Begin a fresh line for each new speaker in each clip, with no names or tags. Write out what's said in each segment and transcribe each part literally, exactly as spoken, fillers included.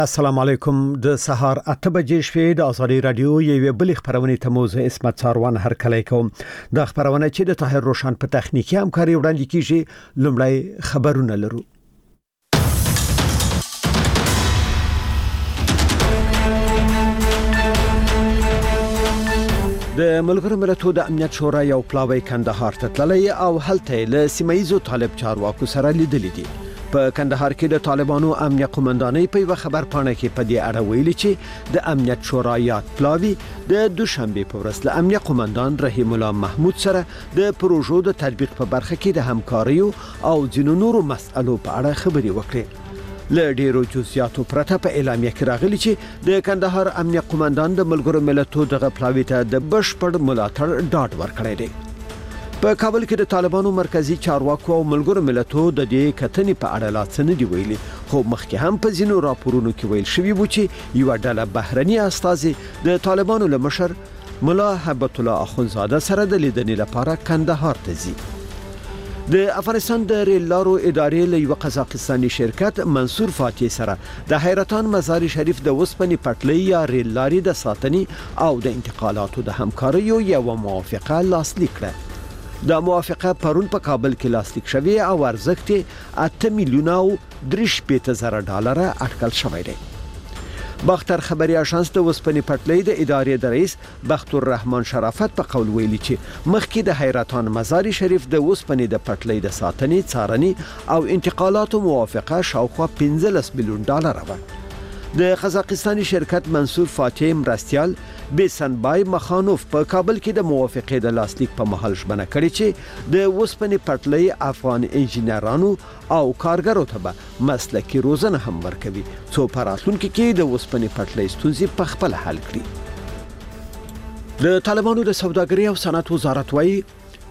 السلام علیکم. د سهار اته بجې شوې د ازادي رادیو یوه بل خبرونه ته موضوع اسمت څاروان هر کله کوم. د خبرونه چې د طاهر روشن په تخنیکی همکاري وړاندې کیږي. لومړی خبرونه لرو. د ملګرو ملتونو د امنیت شورا یو پلاوی کندهار ته تللی او هلته له سیمایزو طالب چارواکو سره لیدلې دي. په کندهار کې د طالبانو امنیت قومندانۍ په یو خبر پاڼه کې په دې اړه ویلي چې د امنیت شورا یاد پلاوی د دوشنبه په ورځ له امنیت قومندان رحیم الله محمود سره د پروژو د تطبیق په برخه کې د همکاري او ځینو نورو مسألو په اړه خبري وکړي. له ډیرو جزئیاتو پرته په اعلامیه کې راغلي چې د کندهار امنیت قومندان د ملګرو ملتونو دغه پلاوی ته د بشپړ ملاتړ ډاډ ورکړی دی. په کابل کې د طالبانو مرکزی چارواکو او ملګرو ملتونو د دې کتنې په اړه لا څه نه دی ویلي، خو مخکې هم په ځینو راپورونو کې ویل شوی و چې یو ډله بهرني استازي د طالبانو له مشر ملا هبت الله اخونزاده سره د لیدنې لپاره کندهار ته ځي. د افغانستان د ریل لارو ادارې له یو قزاقستاني شرکت منصور فاتح سره د حیرتان مزار شریف د وسپنې پټلۍ یا ریل لارې د ساتنې او د انتقالاتو د همکارۍ یو موافقه لاسلیک کړه. دا موافقه پرون په کابل کې لاسلیک شوه او ارزښت اته میلیونه او درې شپېته زره ډالر اټکل شوی دی. باختر خبري اژانس د وسپنې پټلۍ د ادارې د رئیس بختور رحمان شرافت په قول ویلي چې مخکې د حیرتان مزار شریف د وسپنې د پټلۍ د ساتنې څارنې او انتقالاتو موافقه شاوخوا پنځلس میلیون ډالر و. د قزاقستاني شرکت منصور فاتح مرستيال بیسنبای مخانوف په کابل کې د موافقې د لاسلیک په محل ژمنه کړې چې د وسپنې پټلۍ افغان انجینرانو او کارګرو ته به مسلکي روزنه هم ورکوي څو په راتلونکي کې د وسپنې پټلۍ ستونزې په خپل حل کړي. د طالبانو د سوداګرۍ او صنعت وزارت وايي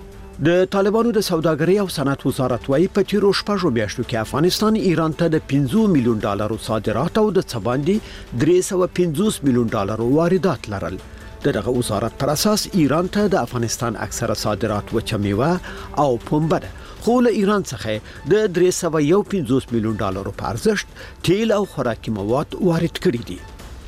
د طالبانو د سوداګرۍ او صنعت وزارت وايي په تیرو شپږو میاشتو کې افغانستان ایران ته د پنځه میلیون ډالرو صادرات او د څه باندې درې سوه پنځوس میلیون ډالرو واردات لرل. دغه وزارت پر اساس ایران ته د افغانستان اکثره صادرات وچه میوه او پنبه ده، خو له ایران څخه د درې سوه یو پنځوس میلیون ډالرو په ارزښت تیل او خوراکي مواد وارد کړي دي.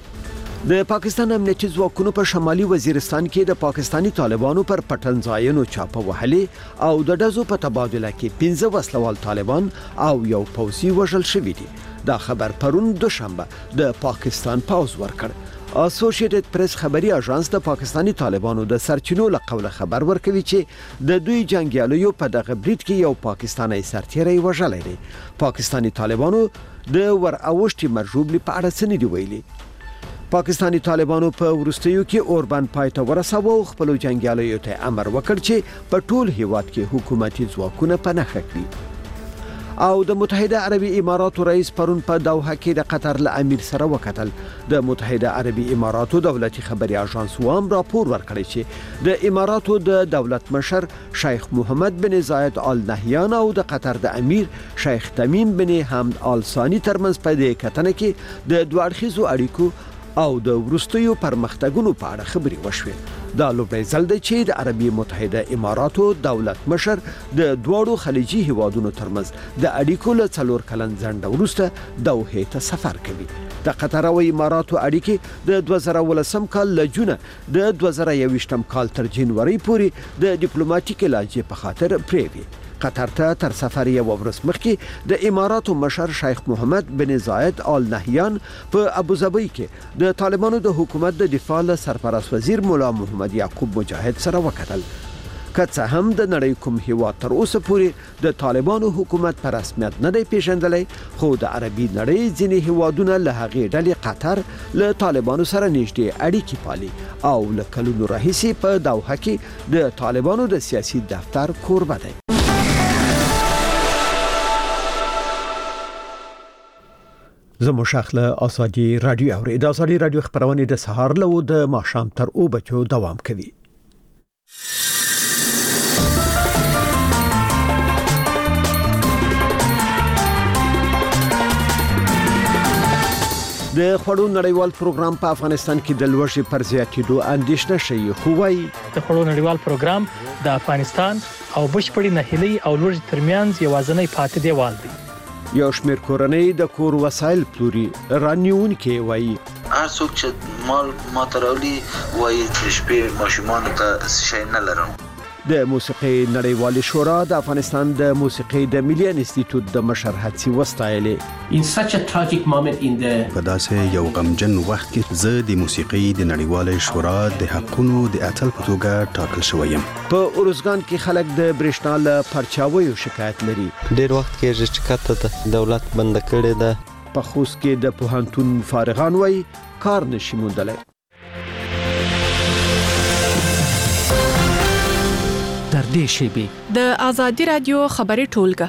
د پاکستان امنیتي ځواکونو په شمالي وزیرستان کې د پاکستانی طالبانو پر پټنځایونو چاپه وهلې او د ډزو په تبادله کې پنځه وسلوال طالبان او یو پوځي وژل شوي دي. دا خبر پرون دوشنبه د پاکستان پاوز ورکړ. اسوسییټډ پریس خبري اژانس د پاکستانی طالبانو د سرچینو له قوله خبر ورکوي چې د دوی جنگیالیو په دغه برید کې یو پاکستانی سرتیری وژل دی. پاکستانی طالبانو د ور اوښتي مرجوبلی په اړه څه نه دی ویلي. پاکستانی طالبانو په ورستیو کې اوربان پایته ورساوه او خپل جنگیالیو ته امر وکړ چې په ټول هیواد کې حکومتي ځواکونه پناه کړي. او د متحده عربي اماراتو رئیس پرون په دوحه کې د قطر له امیر سره وکتل. د متحده عربي اماراتو دولتي خبري اژانس وام راپور ورکړی چې د اماراتو د دولت مشر شیخ محمد بن زاید آل نهیان او د قطر د امیر شیخ تمیم بن حمد آل ثانی ترمنځ په دې کتنه کې د دوه اړخیزو اړیکو او د ورستیو پرمختګونو په اړه خبري وشوي. دا لومړی ځل دی چې د عربي متحده اماراتو دولت مشر د دوړو خلیجي هیوادونو ترمنځ د اړیکو له څلور کلن ځنډ وروسته دوحه ته سفر کوي. د قطر او اماراتو اړیکې د دوه زره ولسم کال له جون د دوه زره یوویشتم کال تر جنوري پورې د ډیپلوماټیک لانجې په خاطر پریوي. قطر ته تر سفر یو ورځ مخکې د اماراتو مشر شیخ محمد بن زاید آل نهیان په ابوظبي کې د طالبانو د حکومت د دفاع له سرپرست وزیر مولا محمد یعقوب مجاهد سره وکتل. که څه هم د نړۍ کوم هیواد تر اوسه پورې د طالبانو حکومت په رسمیت نه دی پیژندلی، خو د عربي نړۍ ځینې هیوادونه له هغې ډلې قطر له طالبانو سره نږدې اړیکې پالي او له کلونو راهیسې په دوحه کې د طالبانو د سیاسي دفتر کوربه دی. زمو شخله ازادي رادیو اوري د ازادي رادیو خبرونه د سهار له د ماښام تر او بچو دوام کوي. د خړو نړیوال پروګرام په افغانستان کې د لوړشي پر زیاتېدو اندېښنه شي، خو وايي
د خړو نړیوال پروګرام د افغانستان او بشپړې نهیلي او لوړشي ترمنځ یوازنی پاتې دیوال دی.
یو شمېر کورنۍ د کور وسایل پلوري رانیونکي وایي
هر څوک چې مال ماته راوړي وایي چې شپې ماشومانو ته شی نه لرم.
د موسیقي نړیوالې شورا د افغانستان د موسیقي د ملي انسټیټیوټ د مشر هڅې وستایلې.
In such a tragic moment in the
په داسې یو غمجن وخت کې زه د موسیقي د نړیوالې شورا د حقونو د اتل په توګه ټاکل شوی یم.
په اورزګان کې خلک د برېښنا له پرچاویو شکایت لري.
ډېر وخت کې چې کته د دولت بند کړي ده.
په خوست کې د پوهنتون فارغان وایي کار نشي موندلی.
تر دې شیبې
د آزادي رادیو خبري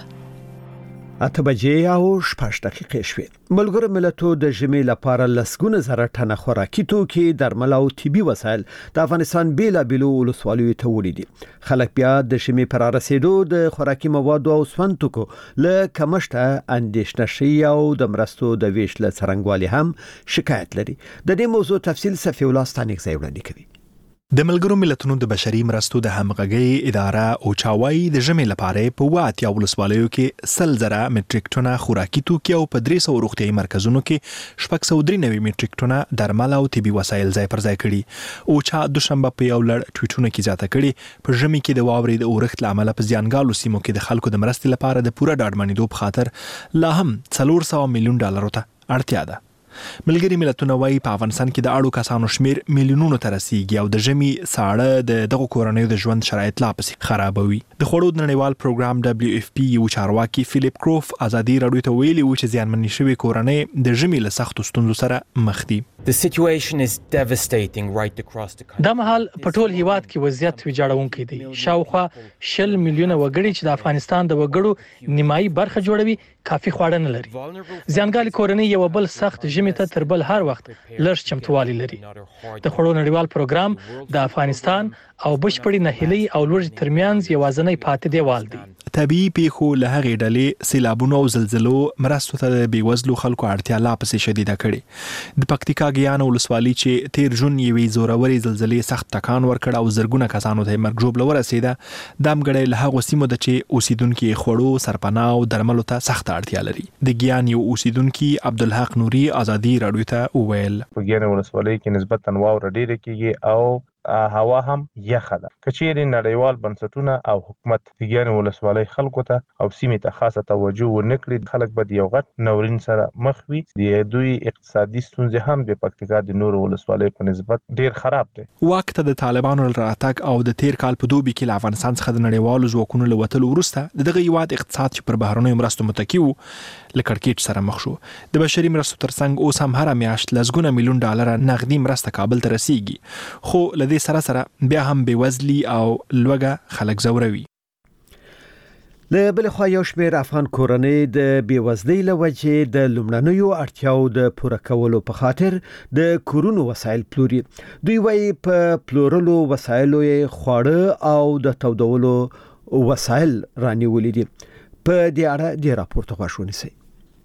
ټولګه
اته بجې او شپږ دقیقې شوې. ملګرو ملتونو د ژمي لپاره لسګونه زره ټنه خوراکي توکي، درمل او طبي وسایل د افغانستان بیلابېلو ولسوالیو ته وړي دي. خلک بیا د ژمي پر رسیدو د خوراکي موادو او سون توکو له کمښته اندېښنه شي او د مرستو د ویش له څرنګوالي هم شکایت لري. د دې موضوع تفصیل صفي الله ستانیک ځای وړاندې کوي.
د ملګرو ملتونو د بشري مرستو د همغږي اداره او چاوي د ژمي لپاره په واټیا ولسوالیو کې سل زره مټریک ټنه خوراکي توکي او په درې سوه روغتيایي مرکزونو کې شپږ سوه درې نوي مټریک ټنه درمل او طبي وسایل ځای پر ځای کړي. او چا دوشنبه په یو لړ ټویټونه کې زیاته کړي په ژمي کې د واورې د اورښت لامل په ځانګالو سیمو کې د خلکو د مرستې لپاره د پوره ډاډمنېدو په خاطر لا هم څلور سوه میلیون ډالرو ته اړتیا ده. ملګری ملتونه وايي په افغانستان کې د اړو کسانو شمیر میلیونونو ته رسیدي او د ژمي ساړه د دغه کورنیو د ژوند شرایط لا پسې خرابوي. د خوړو د نړیوال پروګرام دبليو اف پی یو چارواکي فلیپ کروف ازادي راډیو ته ویلي و چې ځانمنې شوی کورنۍ د ژمي له سختو ستونزو سره مخ دي.
The situation is devastating right across the country.
دا مهال په ټول هیواد کې وضعیت ویجاړونکی دی. شاوخوا شل میلیونه وګړي چې د افغانستان د وګړو نیمایي برخه جوړوي کافي خواړه نه لري. ځانګالي کورنۍ یو بل سخت ژمي ته تر بل هر وخت لږ چمتووالی لري. د خوړو نړیوال پروګرام د افغانستان او بشپړې ناهیلۍ او لوږې ترمنځ یوازینی پاتې دیوال دی.
طبيعي پیښو له هغې ډلې سیلابونو او زلزلو مرستو ته د بېوزلو خلکو اړتیا لا پسې شدیده کړې. د پکتیکا ګیان ولسوالي چې تیر جون یوې زورورې زلزلې سخت ټکان ورکړ او زرګونه کسانو ته مرګ ژوبله ورسېده. دا مګړی له هغو سیمو ده چې اوسیدونکي یې خوړو، سرپناه او درملو ته سخته اړتیا لري. د ګیان یو اوسیدونکي عبدالحق نوري ازادي راډیو ته وویل
په ګیان ولسوالۍ کې نسبتاً واوره ډېره کېږي او هوا هم یخه ده. کچېرې نړیوال بنسټونه او حکومت د ګیان ولسوالۍ خلکو ته او سیمې ته خاصه توجه ونه کړي، خلک به د یو غټ ناورین سره مخ وي. د دوی اقتصادي ستونزې هم د پکتیکا د نورو ولسوالیو په نسبت ډېر خراب دي.
وخت د طالبانو راتګ او د تیر کال په دوبي کې له افغانستان څخه د نړیوالو ځواکونو له وتلو وروسته دغه هیواد اقتصاد چې پر بهرنیو مرستو متکي و له کړکېچ سره مخ شو. د بشري مرستو ترڅنګ اوس هم هره میاشت لسګونه میلیون ډالر نغدي مرسته کابل ته رسیږي، خو له دې سره سره بیا هم بېوزلي او لوږه خلک ځوروي.
له بل خوا یو شمېر افغان کورنۍ د بېوزلۍ له وجې د لومړنیو اړتیاو د پوره کولو په خاطر د کورونو وسایل پلوري. دوی وايي په پلورلو وسایلو یې خواړه او د تودولو وسایل رانیولي دي. په دې اړه د راپور ته غوږ ونیسئ.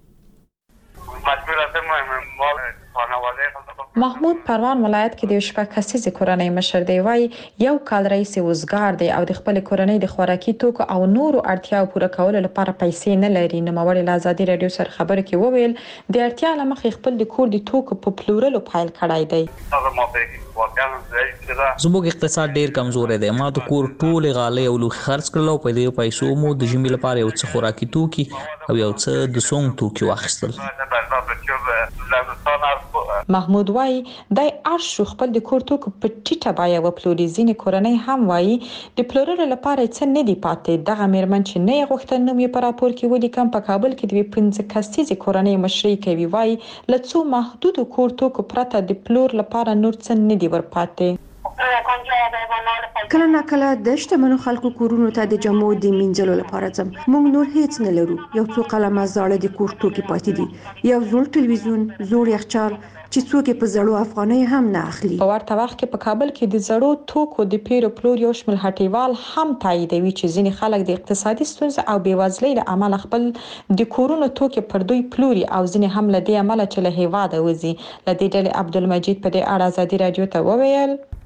محمود پروان ولایت کې د شپږ کسیزې کورنۍ مشر دی. وایي یو کال رئیس وزګار دی او د خپل کورنۍ د خوراکي توکو او نورو اړتیاو پوره کولو لپاره پیسې نه لري. نوموړي له ازادي راډیو سره خبرې کې وویل د اړتیا له مخې خپل د کور د توکو په پلورلو پیل کړی دی.
زموږ اقتصاد ډیر کمزور دی. ما د کور ټول غالۍ او لوښي خرڅ کړل او په دې پیسو مو د ژمي لپاره یو څه خوراکي توکي او یو څه د سونګ توکي واخیستل.
محمود وایي دای ارشو خپل د کور توکو په ټیټه بیه وپلوري. ځینې کورنۍ هم وایي د پلورلو لپاره څه نه دی پاتې. دغه میرمن چې نه یې غوښتل نوم یې په راپور کې ولیکم په کابل کې د پنځه کسیزې کورنۍ مشري کوي. وایي له څو محدودو کور توکو پرته د پلور لپاره نور څه نه دی ورپاتې.
کله نا کله د شتمنو خلکو کورونو ته د جامو د مینځلو لپاره ځم. موږ نور هیڅ نه لرو. یو څو قلمه زاړه د کور توکي پاتې دي، یو زوړ تلویزیون، زوړ یخچال چې څوک په زړو افغانۍ هم نه اخلي.
په ورته وخت کې په کابل کې د زړو توکو د پیرو پلور یو شمېر هټیوال هم تاییدوي چې ځینې خلک د اقتصادي ستونزو او بېوزلۍ له امله خپل د کورونو توکي پر دوی پلوري او ځینې هم له دې امله چې له هیواده وځي. له دې ډلې عبدالمجید په دې اړه ازادي راډیو ته وویل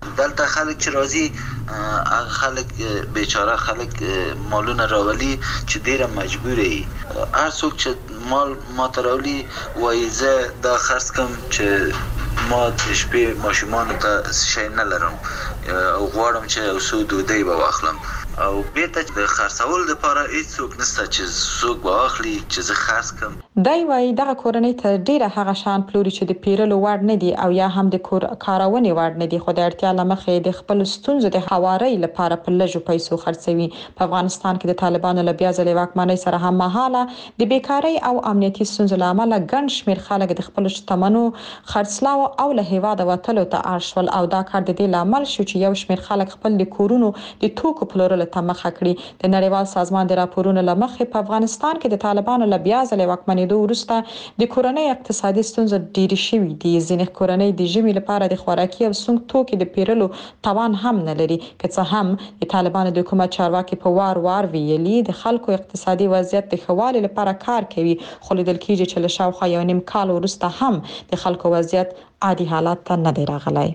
دلته خلک چې راځي هغه خلک بیچاره خلک مالونه راولي چې ډیره مجبور وي. هر څوک چې مال ماته راولي وایي زه دا خرڅ کوم چې ما د شپې ماشومانو ته شی نه لرم او غواړم چې یو څو ډوډۍ به واخلم او بیرته د خرڅول لپاره هیڅوک نشته چې څوک به واخلي چې زه خرڅ کړم.
دی وايي دغه کورنۍ ته ډیره هغه شان پلوري چې د پیرلو وړ نه دي او یا هم د کارونې وړ نه دي، خو د اړتیا له مخې د خپل ستونزو د هوارۍ لپاره په لږو پیسو خرڅوي. په افغانستان کې د طالبانو له بیا ځلې واکمنۍ سره هم مهاله د بیکارۍ او امنیتي ستونزو له امله ګڼ شمېر خلک د خپل شتمنو خرڅلاو او له هیواده وتلو ته اړ شول او دا کار د دې لامل شو چې یو شمېر خلک خپل د کورونو د توکو پلورلو ته مخه کړي. د نړیوال سازمان د راپورونو له مخې په افغانستان کې د طالبانو له بیا ځلې واکمنېدو وروسته د کورنۍ اقتصادي ستونزې ډېرې شوې دي. ځینې کورنۍ د ژمي لپاره د خوراکي او سونګ توکي د پیرلو توان هم نه لري. که څه هم د طالبانو د حکومت چارواکي په وار وار ویلي د خلکو اقتصادي وضعیت د ښه والي لپاره کار کوي، خو لیدل کېږي چې له شاوخوا یو نیم کال وروسته هم د خلکو وضعیت عادي حالت ته نه دی راغلی.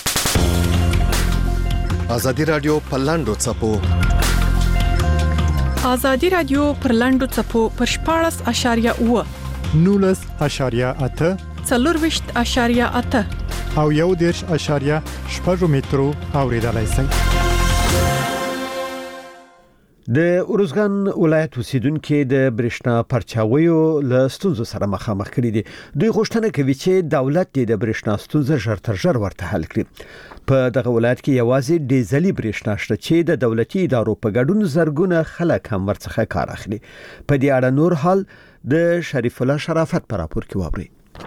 ازادي رادیو په لاندو څپو
ازادي رادیو پر لاندو څپو پر شپاړس اشاریه اوه
نولس اشاریه اته
څلورویشت اشاریه اته
او یو دېرش اشاریه شپږ مترو اوریدلای شئ.
د اروزګان ولایت اوسیدونکو د برېښنا پرچاویو له ستونزو سره مخامخ کړي دي. دوی غوښتنه کوي چې دولت د برېښنا ستونزه ژر تر ژره ورته حل کړي. په دغه ولایت کې یوازې ډیزلي برېښنا شته چې د دولتي ادارو په ګډون زرګونه خلک هم ورڅخه کار اخلي. په دې اړه نور حال د شریف الله شرافت په راپور کې واوري.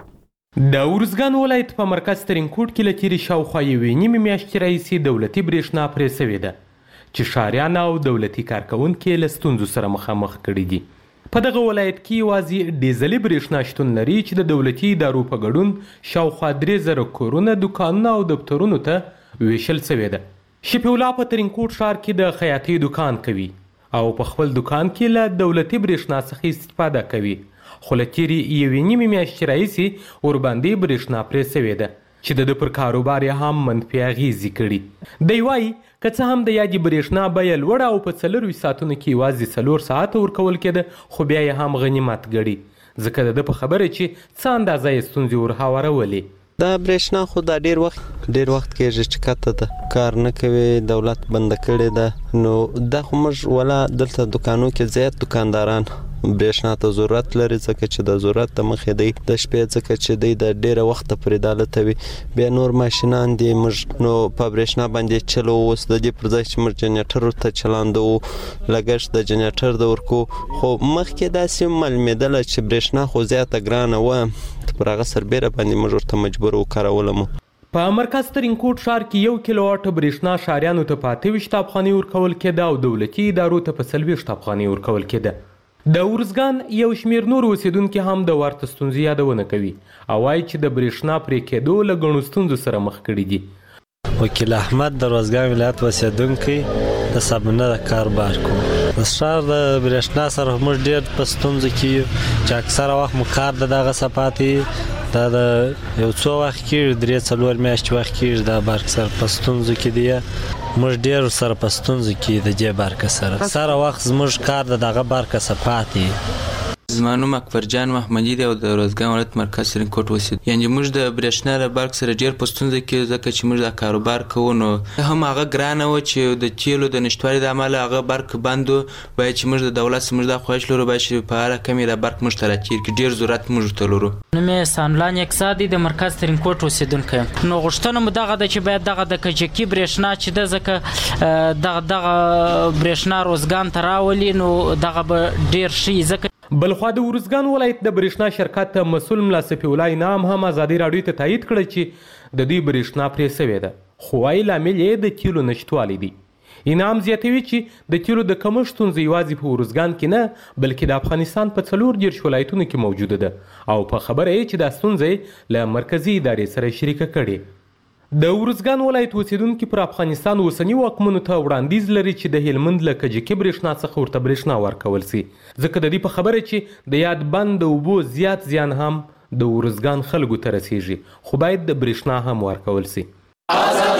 د اروزګان ولایت په مرکز ترینکوټ کې لتیری شاوخوا یوې نیمې میاشتې راهیسې دولتي برېښنا پرې سوې ده چې ښاریان او دولتي کارکونکي له ستونزو سره مخامخ کړي دي. په دغه ولایت کې یوازې ډیزلي برېښنا شتون لري چې د دولتي ادارو په ګډون شاوخوا درې زره کورونه، دوکانونه او دفترونو ته ویشل شوې ده. شفیع الله په ترینکوټ ښار کې د خیاطۍ دوکان کوي او په خپل دوکان کې له دولتي برېښنا څخه استفاده کوي، خو له تېرې یوې نیمې میاشتې راهیسې ورباندې برېښنا پرې سوې ده چې د ده پر کاروبار یې هم منفي اغېزې کړي. دی وایي که څه هم د یادې برېښنا بیه لوړه او په څلرویشت ساعتونو کې یوازې څلور ساعته ورکول کېده، خو بیا یې هم غنیمت ګڼي، ځکه د ده په خبره چې څه اندازه یې ستونزې ورهوارولې.
دا برېښنا خو دا ډیر وخت ډیر وخت کېږي چې کته ده کار نه کوي، دولت بنده کړې ده. نو دا خو موږ ولا دلته دوکانو کې زیات دکانداران برېښنا ته ضرورت لري، ځکه چې د ضرورت د مخې دی د شپې ځکه چې دی د ډیره وخت پرې دالته وي. بیا نور ماشینان دي موږ نو په برېښنا باندې چلو، اوس د دې پر ځای چې موږ جنریټر ته چلاندو لګښت د جنریټر د ورکو، خو مخکې داسې معلومېدله چې برېښنا خو زیاته ګرانه وه، پر هغه سربیره باندې موږ ورته مجبور وکارولم.
په مرکز ترینکوټ ښار کې یو کیلو واټ برېښنا ښاریانو ته په اته ویشت افغانۍ ورکول کېده او دولتي ادارو ته په څلوېښت افغانۍ ورکول کېده. د اروزګان یو شمېر نور اوسیدونکي هم د ورته ستونزې یادونه کوي او وایي چې د برېښنا پرې کېدو له ګڼو ستونزو سره مخ کړي دي.
وکیل احمد د اروزګان ولایت اوسیدونکی د صابونه د کاروبار کوم. د ښار د برېښنا سره موږ ډېر په ستونزو کې یو چې اکثره وخت مو کار د دغه صفاتې دا د یو څو وخت کېږي، درې څلور میاشتې وخت کېږي دا برق سره په ستونزو کې دی. موږ ډېر سره په ستونزو کې د دې برق سره سره وخت زموږ کار د دغه برق صفات دی.
زما نوم اکبرجان محمدي دی او د اروزګان ولایت مرکز ترینکوټ اوسېدونکی. یعنې موږ د برېښنا له برق سره ډېر په ستونزه کې، ځکه چې موږ دا کاروبار کوو نو هم هغه ګرانه وه چې د تیلو د نشتوالي د امله هغه برق بند و. باید چې موږ د دولت څخه موږ دا خواهش لرو باید چې په هره کم یې دا برق موږ ته راتېر کړي، ډېر ضرورت موږ ورته لرو.
نوم یې سانلا نیکزا دی، د مرکز ترینکوټ اوسېدونکی یم. نو غوښتنه مو دغه ده چې باید دغه د کجکي برېښنا چې ده ځکه دغه دغه برېښنا روزګان ته راولي نو دغه به ډېر ښه ځکه.
بلخوا د اروزګان ولایت د برېښنا شرکت مسؤل ملا صفي الله انعام هم ازادي راډیو ته تایید کړی چې د دوی برېښنا پرې سوې ده، خو وایي لامل یې د تیلو نشتوالی دی. انعام زیاتوي چې د تیلو د کمښت ستونزه یوازې په اروزګان کې نه بلکې د افغانستان په څلور دېرش ولایتونو کې موجوده ده او په خبره یې چې دا ستونزه یې له مرکزي ادارې سره شریکه کړې. د اروزګان ولایت اوسیدونکي پر افغانستان اوسني واکمنو ته وړاندیز لري چې د هلمند له کجکي برېښنا څخه ورته برېښنا ورکول سي، ځکه د دې په خبره چې د یاد بند د اوبو زیات زیان هم د اروزګان خلکو ته رسیږي، خو باید د برېښنا هم ورکول سي.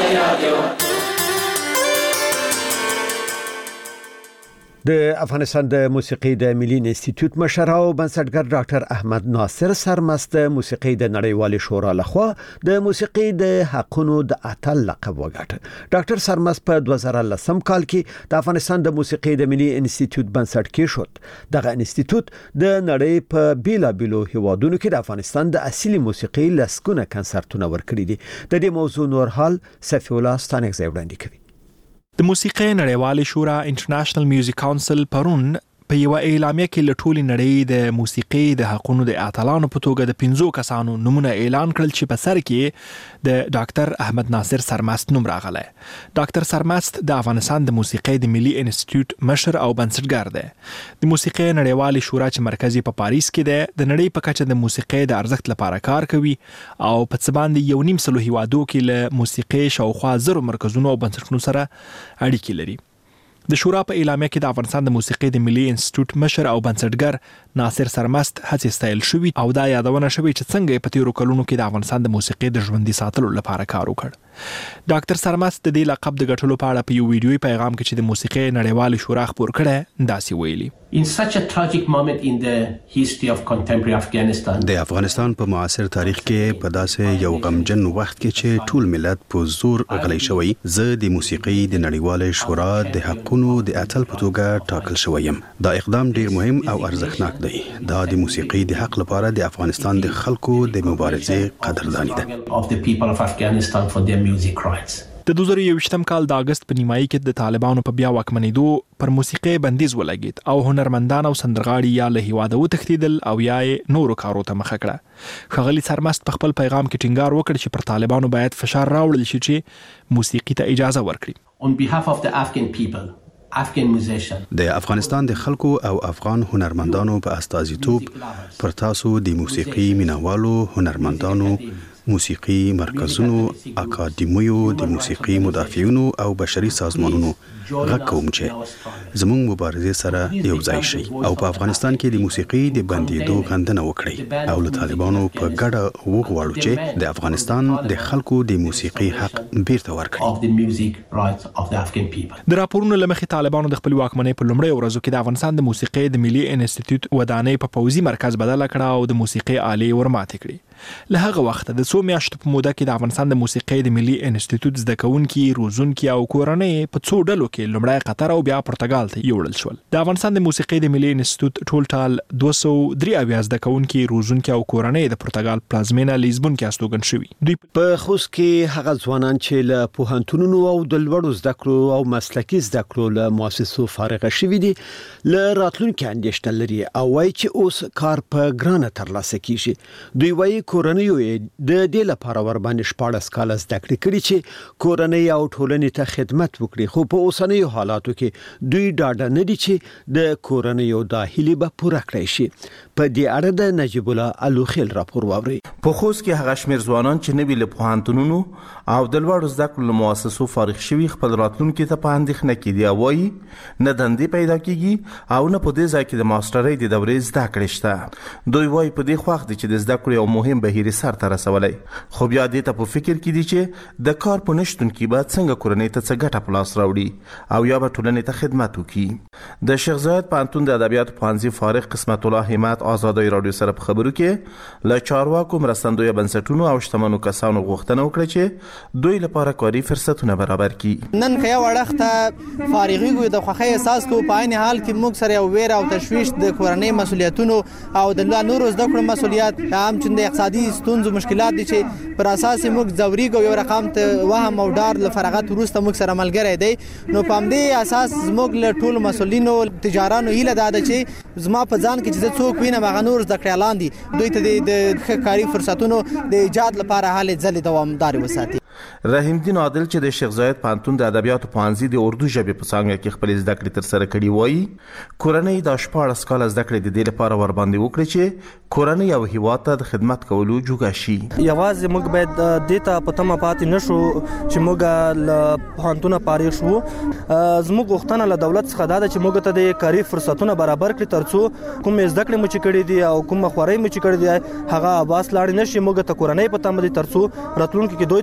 د افغانستان د موسیقي د ملي انسټیټیوټ مشر او بنسټګر ډاکټر احمد ناصر سرمست موسیقي د نړیوال شورا لخوا د موسیقي د حقونو د اتل لقب وګاټه. ډاکټر سرمست په دوه زره لسم کال کې د افغانستان د موسیقي د ملي انسټیټیوټ بنسټ کې شو. دغه انسټیټیوټ د نړۍ په بیلابیلو هیوادونو کې د افغانستان د اصلي موسیقي لسکونه کنسرتونه ورکړي دي. د دې موضوع نور حال صفی الله ستانک زی وړاندې کوي.
د موسیقي نړیوالې شورا انټرنیشنل میوزیک کونسل پرون په یو اعلامیه کې له ټولې نړۍ د موسیقي د حقونو د اتلانو په توګه د پنځو کسانو نومونه اعلان کړل چې په سر کې د ډاکټر احمد ناصر سرمست نوم راغلی. ډاکټر سرمست د افغانستان د موسیقي د ملي انسټیټیوټ مشر او بنسټګر دی. د موسیقي نړیوالې شورا چې مرکز په پاریس کې دی د نړۍ په کچه د موسیقي د ارزښت لپاره کار کوي او په څه باندې یو نیم سلو هیوادو کې له موسیقي شاوخوا زرو مرکزونو او بنسټونو سره اړیکې لري. د شورا په اعلامیه کې د افغانستان د موسیقي د ملي انسټیټیوټ مشر او بنسټګر ناصر سرمست هڅې ستایل شوې او دا یادونه شوې چې څنګه په تیرو کلونو کې د افغانستان د موسیقي د ژوندي ساتلو لپاره کار وکړ. ډاکټر سرمست د دې لقب د ګټلو په اړه په یو ویډیوي پیغام کې چې د موسیقي نړیوال شورا خپور کړی داسې ویلي.
In such a tragic moment in the history of contemporary Afghanistan.
د افغانستان په معاصر تاریخ کې په داسې یو غمجن وخت کې چې ټول ملت په زور غلی شوی، زه د موسیقي د نړیوال شورا د حقونو د اتل په توګه ټاکل شویم. دا اقدام ډیر مهم او ارزښتناک دی. دا د موسیقي د حق لپاره د افغانستان د خلکو د مبارزې قدردانی ده.
Of the people of Afghanistan for their music rights.
د دوه زره یوویشتم کال د اگست په نیمایي کې د طالبانو په بیا واکمنېدو پر موسیقي بندیز ولګید او هنرمندان او سندرغاړي یا له هیواده وتښتېدل او یا نورو کارو ته مخه کړه. ښاغلي سرمست په خپل پیغام کې ټینګار وکړ چې پر طالبانو باید فشار راوړل شي چې موسیقي ته اجازه ورکړي.
On behalf of the Afghan people, Afghan musicians.
د افغانستان د خلکو او افغان هنرمندانو په استازیتوب پر تاسو د موسیقي مینوالو، هنرمندانو، موسیقي مرکزونو، اکاډمیو، د موسیقي مدافعینو او بشري سازمانونو غږ کوم چې زموږ مبارزې سره یو ځای شي او په افغانستان کې د موسیقي د بندیدو غندنه وکړي او له طالبانو په ګډه وغواړو چې د افغانستان د خلکو د موسیقي حق بیرته ورکړي.
د راپورونو له مخې طالبانو د خپل واکمنۍ په لومړۍ ورځو کې د افغانستان د موسیقي د ملي انسټیټیوټ ودانۍ په پوځي مرکز بدله کړه او د موسیقي آلې ورماتې کړې. له هغه وخت د څو میاشتو په موده کې د افغانستان د موسیقي د ملي انسټیټیوټ زده کوونکي، روزونکي او کورنۍ په څو ډلو کې لومړی قطر او بیا پرتګال ته یوړل شول. د افغانستان د موسیقي د ملي انسټیټیوټ ټول ټال دوه سوه درې اویا زده کوونکي، روزونکي او کورنۍ د پرتګال پلازمینه لیزبون کې استوګن شوي.
دوی په خوست کې هغه ځوانان چې له پوهنتونونو او د لوړو زده کړو او مسلکي زده کړو له مؤسسو فارغ شوي دي، له راتلونکي اندېښنه لري او وایي چې اوس کار په ګرانه ترلاسه کیږي. دوی وایي کورنیو د دې لپاره ور باندې شپاړس کاله زده کړې کړي چې کورنۍ او ټولنې ته خدمت وکړي، خو په اوسنیو حالاتو کې دوی ډاډه نه دي چې د کورنیو د هیلې به پوره کړی شي. په دې اړه د نجیب الله الوخیل راپور واوري.
په خوست کې هغه شمیر ځوانان چې نوي له پوهنتونونو او د لوړو زده کړو له مؤسسو فارغ شوي خپل راتلونکي ته په اندېښنه کې دي او وایي نه دندې پیدا کیږي او نه په دې ځای کې د ماسترۍ د دورې زده کړې شته. دوی وایي په دې خوښ دي چې د زده کړو یو مهم بهیر سر ته رسولی، خو بیا دې ته په فکر کې دي چې د کار په نشتون کې به څنګه کورنۍ ته څه ګټه په لاس راوړي او یا به ټولنې ته خدمت وکړي. د شیخ زاید پوهنتون د ادبیاتو پوهنځي فارغ قسمت الله همت آزادۍ راډیو سره په خبرو کې له چارواکو، مرستندویه بنسټونو او شتمنو کسانو غوښتنه وکړه چې دوی لپاره کاري فرصتونه برابر کړي.
نن که یو وړښته فارغېږو د خوښۍ احساس کوو، په عین حال کې موږ سره یو ویره او تشویش د کورنۍ مسؤلیتونو او د نورو زده کړو مسؤلیت، هم چې د اقتصادي ستونزو مشکلات دي چې پر اساس موږ ځوريږو، یو رقم ته وهم او ډار له فراغت وروسته موږ سره ملګری دی. نو په همدې اساس زموږ له ټولو مسؤلینو، تجارانو هیله دا ده چې زما په ځان کې چې زه څوک وینم هغه نور زده کړیالان دي، دوی ته د ښه کاري فرصتونو د ایجاد لپاره هلې ځلې دوامدارې وساتي.
رحیم الدین عادل چې د شیخ زاید پوهنتون د ادبیاتو پوهنځي د اردو ژبې په څانګه کې خپلې زده کړې ترسره کړي وایي کورنۍ د شپاړس کاله زده کړې د دې لپاره ورباندې وکړي چې کورنۍ او هیواد ته د خدمت کولو جوګه شي.
یوازې موږ باید دې ته په تمه پاتې نشو چې موږ له پوهنتونه فارغ شو. زموږ غوښتنه له دولت څخه دا ده چې موږ ته د کاري فرصتونه برابر کړي ترڅو کومې زده کړې مو چې کړې دي او کومه خوارۍ مو چې کړې دي هغه اباس لاړې نشي. موږ ته کورنۍ په تمه دي ترڅو راتلونکي کې دوی ته او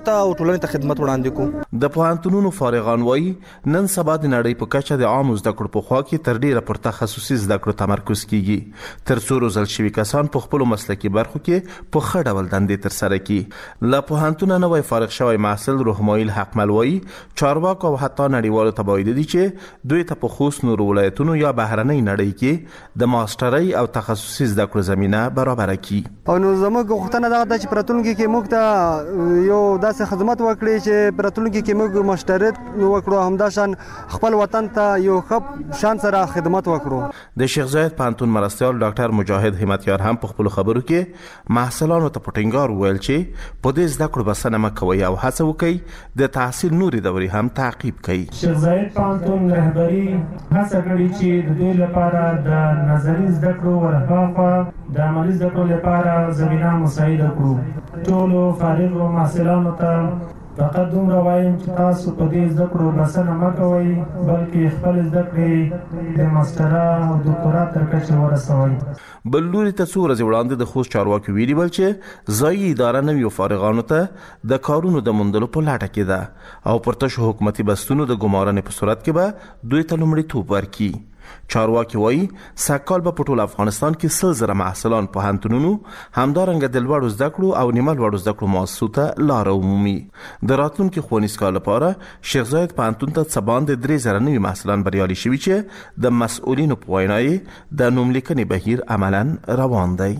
ټولنې ته خدمت وړاندې کوو.
د پوهنتونونو فارغان وایي نن سبا د نړۍ په کچه د عامو زده کړو په خوا کې تر ډیره پر تخصصي زده کړو تمرکز کیږي تر څو روزل شوي کسان په خپل مسلکي برخو کې په ښه ډول دندې ترسره کړي. له پوهنتونه نوی فارغ شوی محصل روحمایل حقمل وایي چارواکو او حتی نړیوالو ته باید دي چې دوی ته په خصوص نورو ولایتونو یا بهرنۍ نړۍ کې د ماسترۍ او تخصصي زده کړو زمينه برابر کړي.
او نو زموږ غوښتنه دا ده چې پراتونکو کې موږ ته یو داسې خدمت وکړي چې پراتونکو کې موږ مشترک وکړو همداشان خپل وطن ته یو ښه شان سره خدمت وکړو.
د شیخ زاید پوهنتون مرستیال ډاکټر مجاهد همتیار هم په خپل خبرو کې محصلانو ته په ټینګار وویل چې په دې زده کړو بسنه مه کوئ او هڅه وکړئ د تحصیل نوري دورې هم تعقیب کړئ.
شیخ زاید پوهنتون رهبری هڅه کړې چې د دې لپاره د نظري زده کړو ورهاخوا د عملي زده کړو لپاره زمينه مساعده کړو. ټولو فارغ محصلانو ته فقط دومره وایم چې تاسو په دې زده کړو بسنه مه کوئ بلکې خپل زده کړې د ماسترا او دکتورا تر کچې ورسوئ.
بل لوري ته څو ورځې وړاندې د خوست چارواکي ویلي ول چې ځایي اداره نویو فارغانو ته د کارونو د موندلو په لټه کې ده او پر تشو حکومتي بستونو د ګمارنې په صورت کې به دوی ته لومړیتوب ورکړي. چارواکي وایي سږکال به په ټول افغانستان کې سل زره محصلان پوهنتونونو همدارنګه د لوړو زده کړو او نیمه لوړو زده کړو مؤسسو ته لاره ومومي. د راتلونکي ښوونیز کال لپاره شیخ زاید پوهنتون ته څه باندې درې زره نوي محصلان بریالي شوي چې د مسؤلینو په وینا یې د نوملیکنې بهیر عملاً روان دی.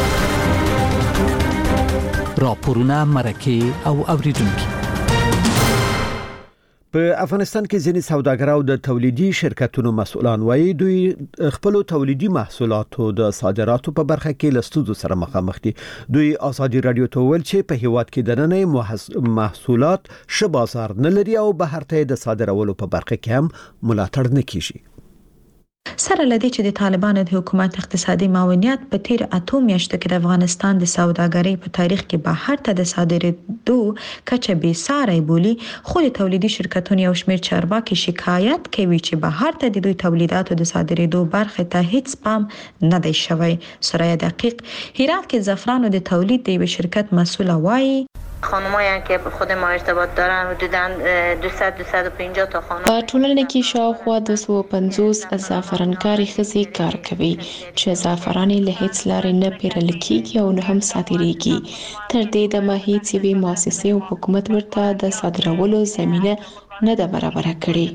راپورونه مرکه او اوریدونکي.
په افغانستان کې ځینې سوداګر او د تولیدي شرکتونو مسؤلان وایي دوی خپل تولیدي محصولاتو د صادراتو په برخه کې له ستونزو سره مخامخ دي. دوی ازادي رادیو ته ویل چې په هیواد کې د نننۍ محصولات ښه بازار نه لري او بهر ته د صادرولو په برخه کې هم ملاتړ نه کیږي.
سره لدی چې د طالبانو د حکومت اقتصادي معاونیت په تیر اته میاشتو کې د افغانستان د سوداګرۍ په تاریخ کې بهر ته د صادراتو کچه بې ساري بولی خو د تولیدي شرکتونو یو شمېر چارواکي شکایت کوي چې بهر ته د دوی تولیداتو د صادرېدو برخه ته هیڅ پام نه دی شوی. سرای دقیق هرات کې زعفرانو د تولید د یو شرکت مسئول وایي
خانمایی که خود ما ارتباط دارن حدوداً دویست تا دویست و پنجاه تا خانم.
په ټولنه کې شاوخوا دوه سوه و پنځوس زعفرانکاري ښځې کار کوي چې زعفران له هیڅ لارې نه پیرل کیږي او نه هم صادریږي. تر دې دمه هیڅ یوې مؤسسې او حکومت ورته د صادرولو زمینه نه ده برابره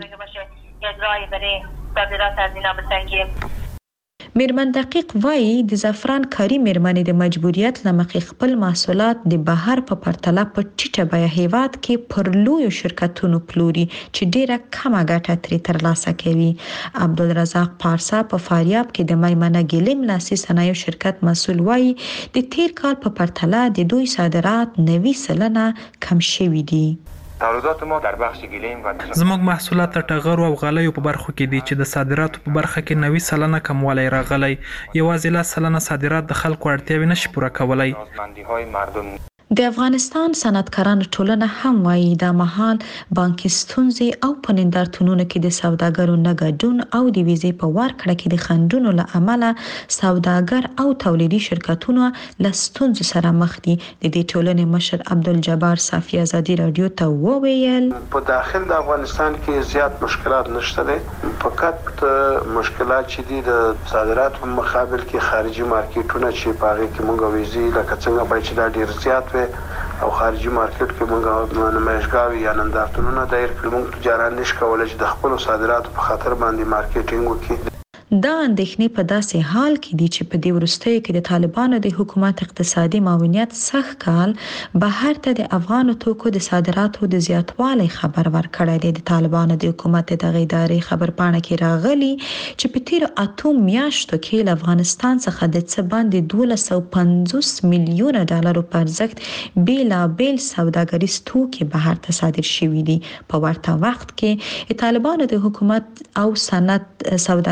کړې.
میرمن دقیق وایي د زعفران کاري میرمنې د مجبوریت لمخې خپل محصولات د بهر په پرتله په ټیټه بیه هیواد کې پر لویو شرکتونو پلوري چې ډیره کمه ګټه ترې ترلاسه کوي. عبدالرزاق پارسا په فاریاب کې د میمنه ګلیم لاسي صنایع شرکت مسؤل وایي د تیر کال په پرتله د دوی صادرات نوي سلنه کم شوي دي.
تولیدات ما در بخش گلیم و
زموږ محصولات ټغر او غلیو په برخو کې دي چې د صادراتو په برخه کې نوي سلنه کموالی راغلی. یوازې لا سلنه صادرات د خلکو اړتیاوې نشي پوره کولای.
د افغانستان صنعتکارانو ټولنه هم وایي دا مهال بانکي ستونزې او په نندارتونونو کې د سوداګرو نه ګډون او د ویزې په ورکړه کې د خنډونو له امله سوداګر او تولیدي شرکتونه له ستونزو سره مخ دي. د دې ټولنې مشر عبدالجبار صافي ازادي رادیو ته وویل
په داخل د افغانستان کې زیات مشکلات نشته دي، فقط مشکلات چې دي د صادراتو په مقابل کې خارجي مارکیټونه چې په هغه کې موږ ویزې لکه څنګه باید چې دا ډیر زیات او خارجي مارکیټ کې موږ نمایشګاوي یا نندارتونونه دایر کړو. موږ تجاران نشو کولای چې د خپل صادراتو په خاطر باندې مارکیټینګ وکړي.
دا اندېښنې په داسې حال کې دي چې په دې وروستیو کې د طالبانو د حکومت اقتصادي معاونیت سخت کال بهر ته د افغانو توکو د صادراتو د زیاتوالي خبر ورکړی دی. د طالبانو د حکومت دغه ادارې خبرپاڼه کې راغلي چې په تیر اته میاشتو کې له افغانستان څخه د څه باندې دولس سوه پنځوس میلیونه ډالرو په ارزښت بیلابیل سوداګریز توکي بهر ته صادر شوي دي. په ورته وخت کې طالبانو د حکومت او صنعت سوداګرۍ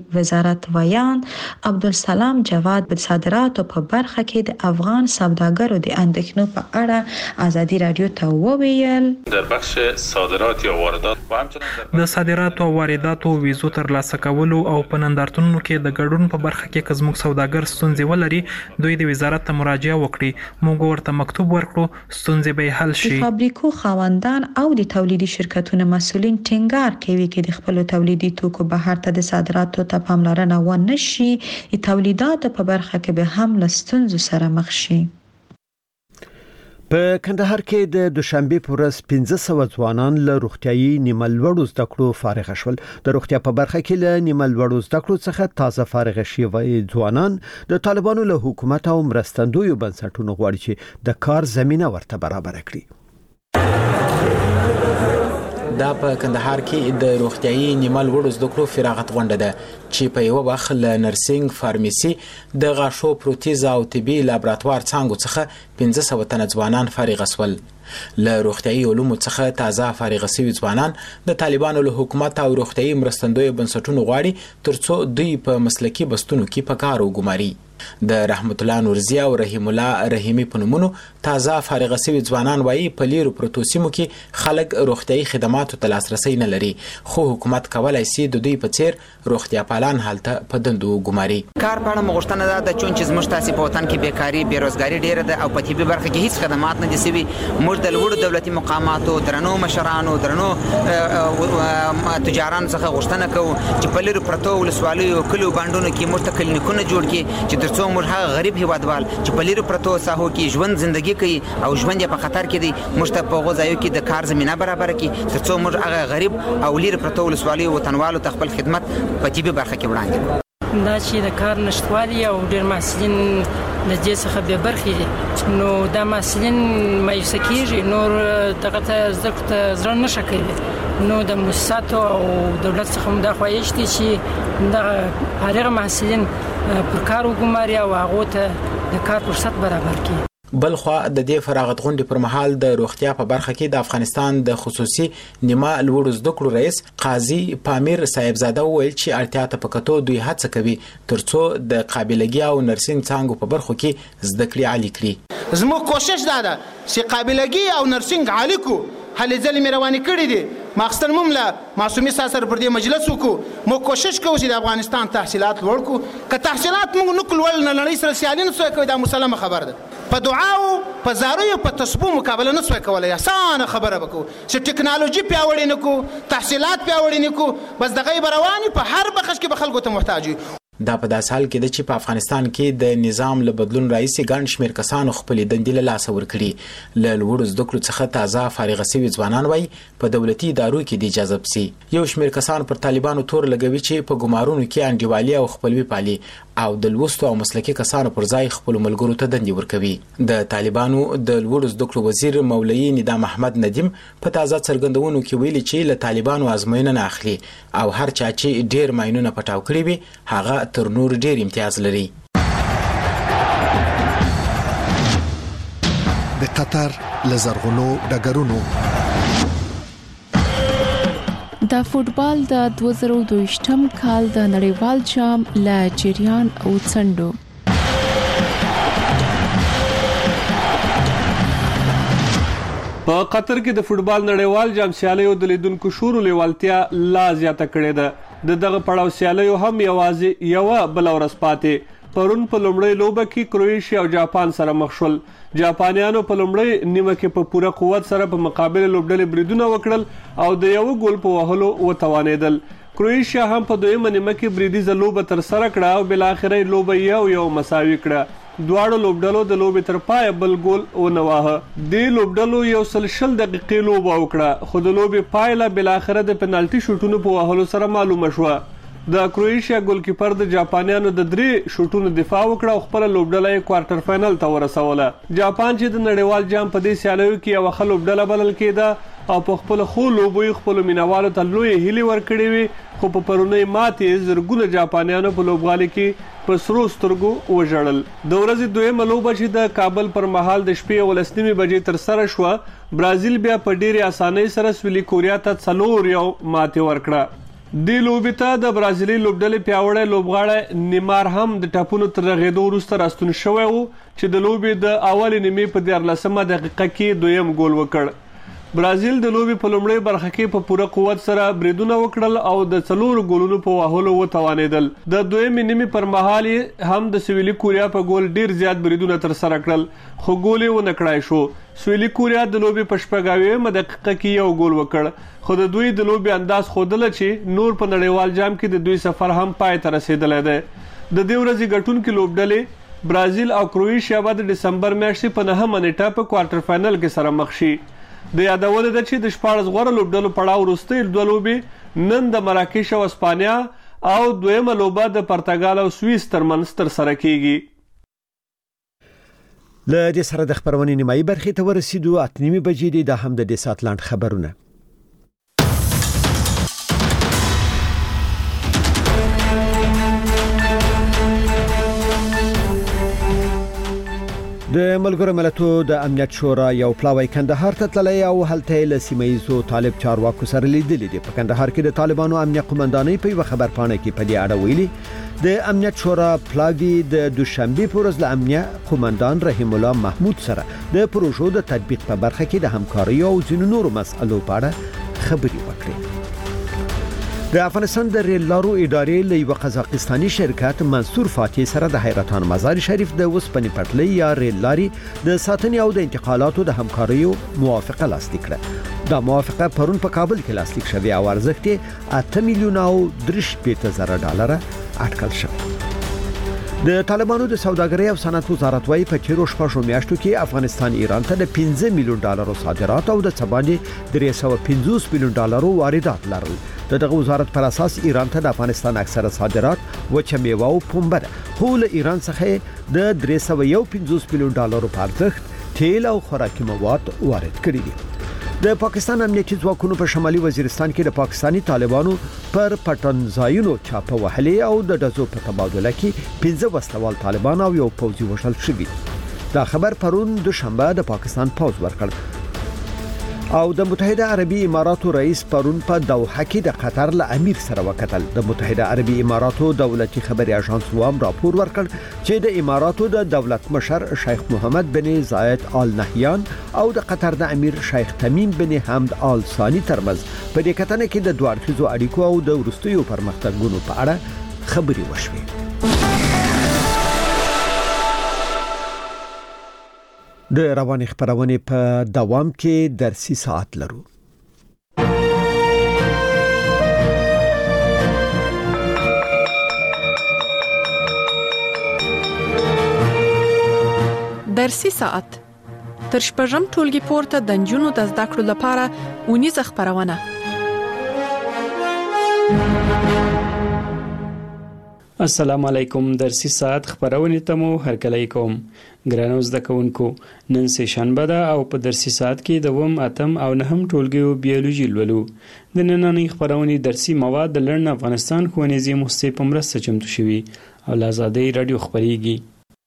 وزارت ویان عبدالسلام جواد په صادراتو په برخه کې د افغان سوداګرو د اندېښنو په اړه ازادي رادیو ته وویل.
در بخش صادرات یا واردات و همچنین
د صادراتو او وارداتو ویزو ترلاسه کولو او په نندارتونونو کې د ګډون په برخه کې که زموږ سوداګر ستونزې ولري دوی د وزارت ته مراجعه وکړي، موږ ورته مکتوب ورکړو، ستونزې به حل شي.
د فابریکو خاوندان او د تولیدي شرکتونو مسؤلین ټینګار کوي چې د خپل تولیدي توکو بهر ته د صادراتو ته پاملرنه ونه شي، د تولیداتو په برخه کې به هم له ستونزو سره مخ شي.
په کندهار کې د دوشنبه په ورځ پنځه سوه ځوانان له روغتيایي نیمه لوړو زده کړو فارغ شول. د روغتیا په برخه کې له نیمه لوړو زده کړو څخه تازه فارغ شوي ځوانان د طالبانو له حکومت او مرستندویو بنسټونو غواړي چې د کار زمينه ورته برابر کړي.
دا په کندهار کې د روغتيایي نیمه لوړو زده کړو فراغت غونډه ده چې په یو وخت له نرسنګ، فارمیسي، د غاښو پروتیز او طبي لابراتوار څانګو څخه پنځه سوه تنه ځوانان فارغ شول. له روغتيایي علومو څخه تازه فارغ شوي ځوانان د طالبانو له حکومت او روغتيایي مرستندوی بنسټونو غواړي ترڅو دوی په مسلکي بستونو کې په کار وګماري. د رحمت الله نورزی او رحیم الله رحیمی په نومونو تازه فارغ شوي ځوانان وایي په لیرو پروتو سیمو کې خلک روغتيایي خدماتو ته لاسرسي نه لري، خو حکومت کولای شي د دوی په څیر روغتیا پالان حالت په دندو ګماري.
کار په اړه مغشتنه ده د چون چې زموږ تاسو په وطن کې بیکاری بیروزګاری ډیره ده او په طبي برخه کې هیڅ خدمات نه دي سوي. موږ د لوړو دولتي مقاماتو، درنو مشرانو، درنو تجارانو څخه غوښتنه کوو چې په لیرو پروتو ولسوالیو کلو باندونو کې موږ ته کلینیکونه جوړ کړي چې ترڅو موږ هغه غریب هیوادوال چې په لیرو پروتو ساحو کې ژوند ژوندۍ کوي او ژوند یې په خطر کې دی، موږ ته په غوځایو کې د کار زمينه برابر کړي ترڅو موږ هغه غریب او لیرو پروتو ولسوالیو وطنوالو ته خپل خدمت په طبي برخه کې وړاندې کړو.
دا چې د کار نشټوالي او ډېر محصلین د دې څخه به برخې دي، نو دا محصلین مایوس کیږي، نور دغه ته زده کړو ته زړه نشه کوي. نو د مؤسساتو او دولت څخه هم دا خواهش دي چې دغه فارغ محصلین پر کار وګماري او هغو ته د کار فرصت برابر کړي.
بلخوا د دې فراغت غونډې پر مهال د روغتیا په برخه کې د افغانستان د خصوصي نیمه لوړو زده کړو رئیس قاضي پامیر صاحبزاده وویل چې اړتیا ته پکتو دوی هڅه کوي ترڅو د قابلګي او نرسنګ څانګو په برخو کې زده کړې عالی کړي.
زموږ کوشش دا ده چې قابلګي او نرسنګ عالی کو هلې ځلې مې روانې کړې دي ماخستن ممله معصومي ساسر پر دې مجلس وکړو. مو کوشش کوو چې د افغانستان تحصیلات لوړ کړو. که تحصیلات موږ نه کړو نه لړۍ سره سیالي نه سوی کوي، دا مسلمه خبر ده. په دعاو په زاریو په تسبو مقابله نه سوی کولای، اسانه خبره وکړو چې ټکنالوژي پیاوړې نه کو، تحصیلات پیاوړې نه کو، بس دغه رواني په هر بخش کې به خلکو ته محتاج.
دا په داس حال کې د چې په افغانستان کې د نظام له بدلون راځي ګڼ شمېر کسانو خپل دندې له لاس ورکړي. له لوړو زده کړو څخه تازه فارغ شوي ځوانان وایي په دولتي ادارو کې د اجازه پسي. یو شمېر کسان پر طالبانو تور لګوي چې په ګمارونو کې انډیوالي او خپلوي پالي او د لوستو او مسلکي کسانو پر ځای خپل ملګرو ته دندې ورکوي. د طالبانو د لوړو زده کړو وزیر مولوي ندام احمد ندیم په تازه څرګندونو کې ویلي چې له طالبانو ازموینه نه اخلي او هر چا چې ډیر ماینونه پټاو کړی وي هغه تر نور ډیر امتیاز لري.
د قطر لزرغونو ډګرونو
د فوټبال د دوه زره دوه کال د نړیوال جام له جریان او څنډو
په قطر کې د فوټبال نړیوال جام سیالیو د لیدونکو شور لیوالتیا لا زیاته کړې ده. د دغه پړاو سیالیو هم یوازې یو بل ورځ پاتې. پرون په لومړۍ لوبه کې کروئیشیا او جاپان سره مخ شول. جاپانیانو په لومړۍ نیمه کې په پوره قوت سره په مقابل لوبډلې بریدونه وکړل او د یو ګول په وهلو وتوانېدل. کروئیشیا هم په دویمه نیمه کې بریدیزه لوبه تر سره کړه او بل اخر لوبه یو یو مساوي کړه. دواړو لوبډلو د لوبې تر پای بل ګول ونه واهه. د لوبډلو یو سل شل دقیقې لوبه وکړه خو د لوبې پایله بل اخر د پنالټي شوټونو په وهلو سره معلومه شوه. د کروئیشیا ګولکیپر د جاپانیانو د درې شوټونو دفاع وکړه او خپل لوبډله یې کوارټر فائنل ته ورسوله. جاپان چې د نړیوال جام په دې سیالیو کې یو ښه لوبډله بلل کېده او په خپل خو لوبو خپل مینوالو ته لوی هیلي ورکړې وي خو په پرونی ماتې زرګونه جاپانیانو په لوبغالي کې په سرو سترګو وژړل. د ورځې دویمه لوبه چې د کابل پر مهال د شپې ولسنیمې بجې تر سره شوه، برازیل بیا په ډېرې اسانۍ سره سویلي کوریا ته څلور یو ماتې ورکړه. د لوبې ته د برازیلي لوبډلې پیاوړی لوبغاړی نیمار هم د ټاپونو تر رغېدو وروسته راستون شوی و چې د لوبې د اولې نیمې په دیارلسمه دقیقه کې دویم ګول وکړ. برازیل د لوبې په لومړۍ برخه کې په پوره قوت سره بریدونه وکړل او د څلورو ګولونو په وهلو وتوانېدل. د دویمې نیمې پر مهال هم د سویلي کوریا په ګول ډیر زیات بریدونه ترسره کړل خو ګول یې ونه کړای شو. سویلي کوریا د لوبې په شپږ اویایمه دقیقه کې یو ګول وکړ خو د دوی د لوبې انداز ښودله چې نور په نړیوال جام کې د دوی سفر هم پای ته رسېدلی دی. د دې ورځې ګټونکي لوبډلې برازیل او کرویشیا به د ډسمبر میاشتې په نهمه نیټه په کوارټر فاینل کې سره مخ شي. د یادونه ده چې د شپاړس غوره لوبډلو پړاو وروستۍ دوه لوبې نن د مراکش او اسپانیا او دویمه لوبه د پرتګال او سویس ترمنځ ترسره کیږي.
له دې سره د خبرونې نیمایي برخې ته ورسېدو. اته نیمې بجې دي. دا هم د دې ساعت لاند خبرونه. د ملګرو ملتونو د امنیت شورا یو پلاوی کندهار ته تللی او هلته له سیمایزو طالب چارواکو سره لیدلې دي. په کندهار کې د طالبانو امنیت قومندانۍ په یو خبرپاڼه کې په دې اړه ویلي د امنیت شورا پلاوی د دوشنبه پر ورځ له امنیت قومندان رحیم الله محمود سره د پروژو د تطبیق په برخه کې د همکارۍ او ځینو نورو مسئلو په اړه خبرې وکړې. د افغانستان د ریل لارو ادارې له یو قزاقستاني شرکت منصور فاتح سره د حیرتان مزار شریف د وسپنې پټلۍ یا ریل لارې د ساتنې او د انتقالاتو د همکاریو موافقه لاسلیک کړه. دا موافقه پرون په کابل کې لاسلیک شوه او ارزښت یې اته میلیونه او درې شپېته زره ډالره اټکل شوی. د طالبانو د سوداګرۍ او صنعت وزارت وايي په تیرو شپږو میاشتو کې افغانستان ایران ته د پنځه میلیون ډالرو صادرات او د څه باندې درې سوه پنځوس میلیون ډالرو واردات لرل. د دغه وزارت پر اساس ایران ته د افغانستان اکثره صادرات وچه میوه او پنبه ده. خو له ایران څخه د درې سوه یو پنځوس میلیون ډالرو په ارزښت تیل او خوراکي مواد وارد کړي دي. د پاکستان امنیتي ځواکونو په شمالي وزیرستان کې د پاکستانی طالبانو پر پټن ځایونو چاپه وهلې او د دزو په تبادله کې پنځه وسلوال طالبان او یو پوځي وژل شوي. دا خبر پرون دوشنبه د پاکستان پوځ ورکړ او د متحده عربي اماراتو رئیس پرون په دوحه کې د قطر له امیر سره وکتل. د متحده عربي اماراتو دولتي خبري اژانس وام راپور ورکړ چې د اماراتو د دولت مشر شیخ محمد بن زاید آل نهیان او د قطر د امیر شیخ تمیم بن حمد آل ثانی ترمنځ په دې کتنه کې د دوه اړخیزو اړیکو او د وروستیو پرمختګونو په اړه خبري وشوې. د رواني خبرونه په دوام کې درسي ساعت لرو.
درسي ساعت تر شپږم ټولګي پورته د نجونو د زده کړو لپاره ونیزه خبرونه.
السلام علیکم. درسي ساعت خبرونه ته مو هرکلی کوم. ګرانو زده کوونکو، نن سه شنبه ده او په درسي ساعت کې د وم اتم او نهم ټولګیو بیولوژي لولو. د نننۍ خبرونه درسي مواد د لړن افغانستان ښوونځي مؤسسې په مرسته چمتو شوي او له آزادۍ رادیو خبريږي.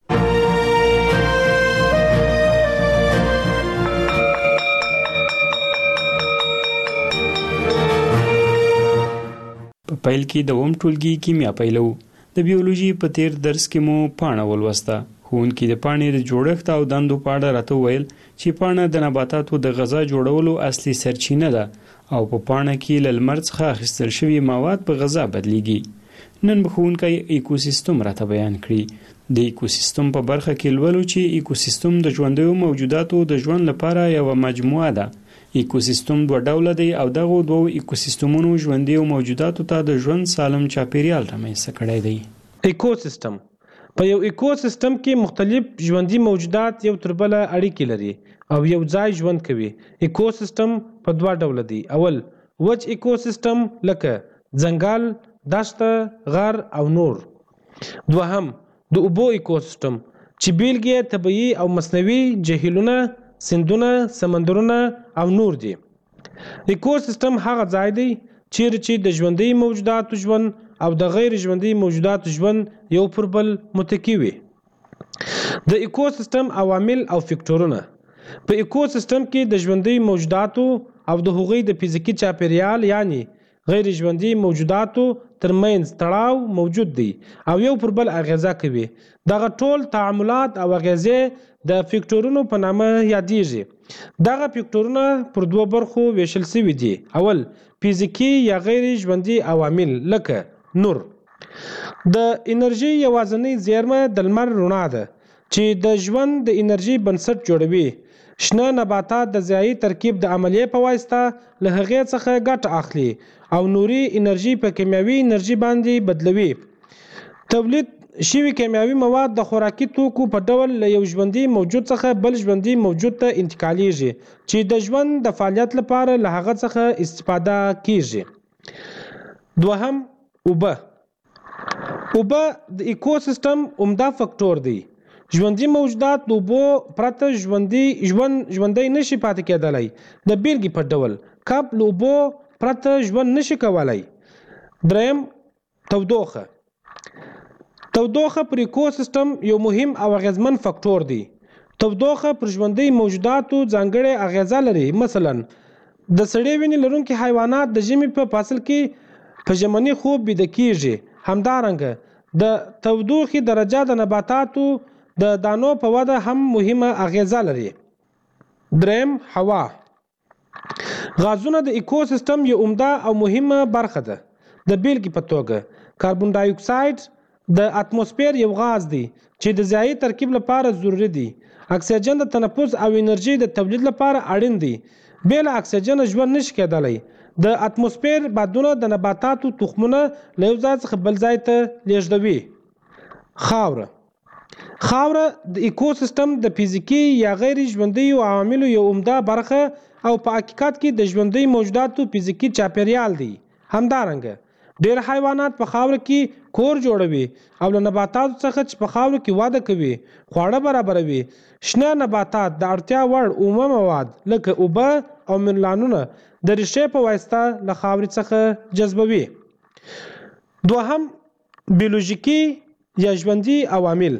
په پیل کې د وم ټولګي کیمیا پیلو. د بیولوژي په تیر درس کې مو پاڼه ولوسته. ښوونکي د پاڼې د جوړښت او دندو په اړه راته وویل چې پاڼه د نباتاتو د غذا جوړولو اصلي سرچینه ده او په پاڼه کې له لمر څخه اخیستل شوي مواد په غذا بدلیږي. نن به ښوونکی ایکوسیستم راته بیان کړي. د ایکوسیستم په برخه کې لولو چې ایکوسیستم د ژوندیو موجوداتو د ژوند لپاره یو مجموعه ده. ایکوسیستم دوه ډوله دی او دغه دوه ایکوسیستمونو ژوندیو موجوداتو ته د ژوند سالم چاپیریال رامنځته کړی دی.
ایکوسیستم په یو ایکوسیستم کې مختلف ژوندي موجودات یو تر بل اړیکې لري او یو ځای ژوند کوي. ایکوسیستم په دوه ډوله دی. اول وچ ایکوسیستم لکه ځنګل، دښته، غر او نور. دوهم د اوبو ایکوسیستم چې بیلګې طبیعي او مصنوعي جهیلونه، سیندونه، سمندرونه او نور دي. ایکوسیستم هغه ځای دی چیرې چې د ژوندي موجوداتو ژوند او د غیر ژوندي موجوداتو ژوند یو پر بل متکی وي. د ایکوسیستم عوامل او فکټورونه. په ایکوسیستم کې د ژوندي موجوداتو او د هغوی د فزیکي چاپیریال یعنی غیر ژوندي موجوداتو ترمنځ تړاو موجود دی او یو پر بل اغیزه کوي. دغه ټول تعاملات او اغیزې د فیکټورونو په نامه یادېږي. دغه فیکټورونه پر دوه برخو ویشل شوي دي. اول فزیکي یا غیر ژوندي عوامل لکه نور. د انرژي یوازینۍ زیرمه د لمر رڼا ده چې د ژوند د انرژي بنسټ جوړوي. شنه نباتات د ضیايي ترکیب د عملیې په واسطه له هغې څخه ګټه اخلي او نوري انرژي په کیمیاوي انرژي باندې بدلوي. تولید شوي کیمیاوي مواد د خوراکي توکو په ډول له یو ژوندي موجود څخه بل ژوندي موجود ته انتقالیږي چې د ژوند د فعالیت لپاره له هغه څخه استفاده کیږي. دوهم اوبه. اوبه د ایکوسیستم عمده فکټور دی. ژوندي موجودات د اوبو پرته ژوندي ژوند ژوندی نشي پاتې کېدلی. د بیلګې په ډول کب له اوبو پرته ژوند نشي کولی. دریم تودوخه. تودوخه پر ایکوسیستم یو مهم او اغیزمن فکټور دی. تودوخه پر ژوندي موجوداتو ځانګړې اغیزه لري. مثلا د سړې وینې لرونکي حیوانات د ژمي په فصل کې په ژمني خوب بیده کیږي. همدارنګه د تودوخې درجه د نباتاتو د دانو په وده هم مهمه اغیزه لري. دریم هوا. غازونه د ایکوسیستم یو عمده او مهمه برخه ده. د بیلګې په توګه کاربن ډای اکساید د اتموسفیر یو غاز دی چې د ضیايي ترکیب لپاره ضروری دی. اکسیجن د تنفس او انرژي د تولید لپاره اړین دی. بېله اکسیجن ژوند نشي کېدلی. د اتموسفیر بادونه د نباتاتو تخمونه له یو ځای څخه بل ځای ته لیږدوي. خاوره. خاوره د ایکوسیستم د فزیکي یا غیر ژوندي عواملو یو عمده برخه او په حقیقت کې د ژوندي موجوداتو فزیکي چاپیریال دی. همدارنګه ډېر حیوانات په خاوره کې کور جوړوي او له نباتاتو څخه چې په خاوره کې وده کوي خواړه برابروي. شنه نباتات د اړتیا وړ اومه مواد لکه اوبه او منرالونه د ریښې په واسطه له خاورې څخه جذبوي. دوهم بیولوژیکي یا ژوندي عوامل.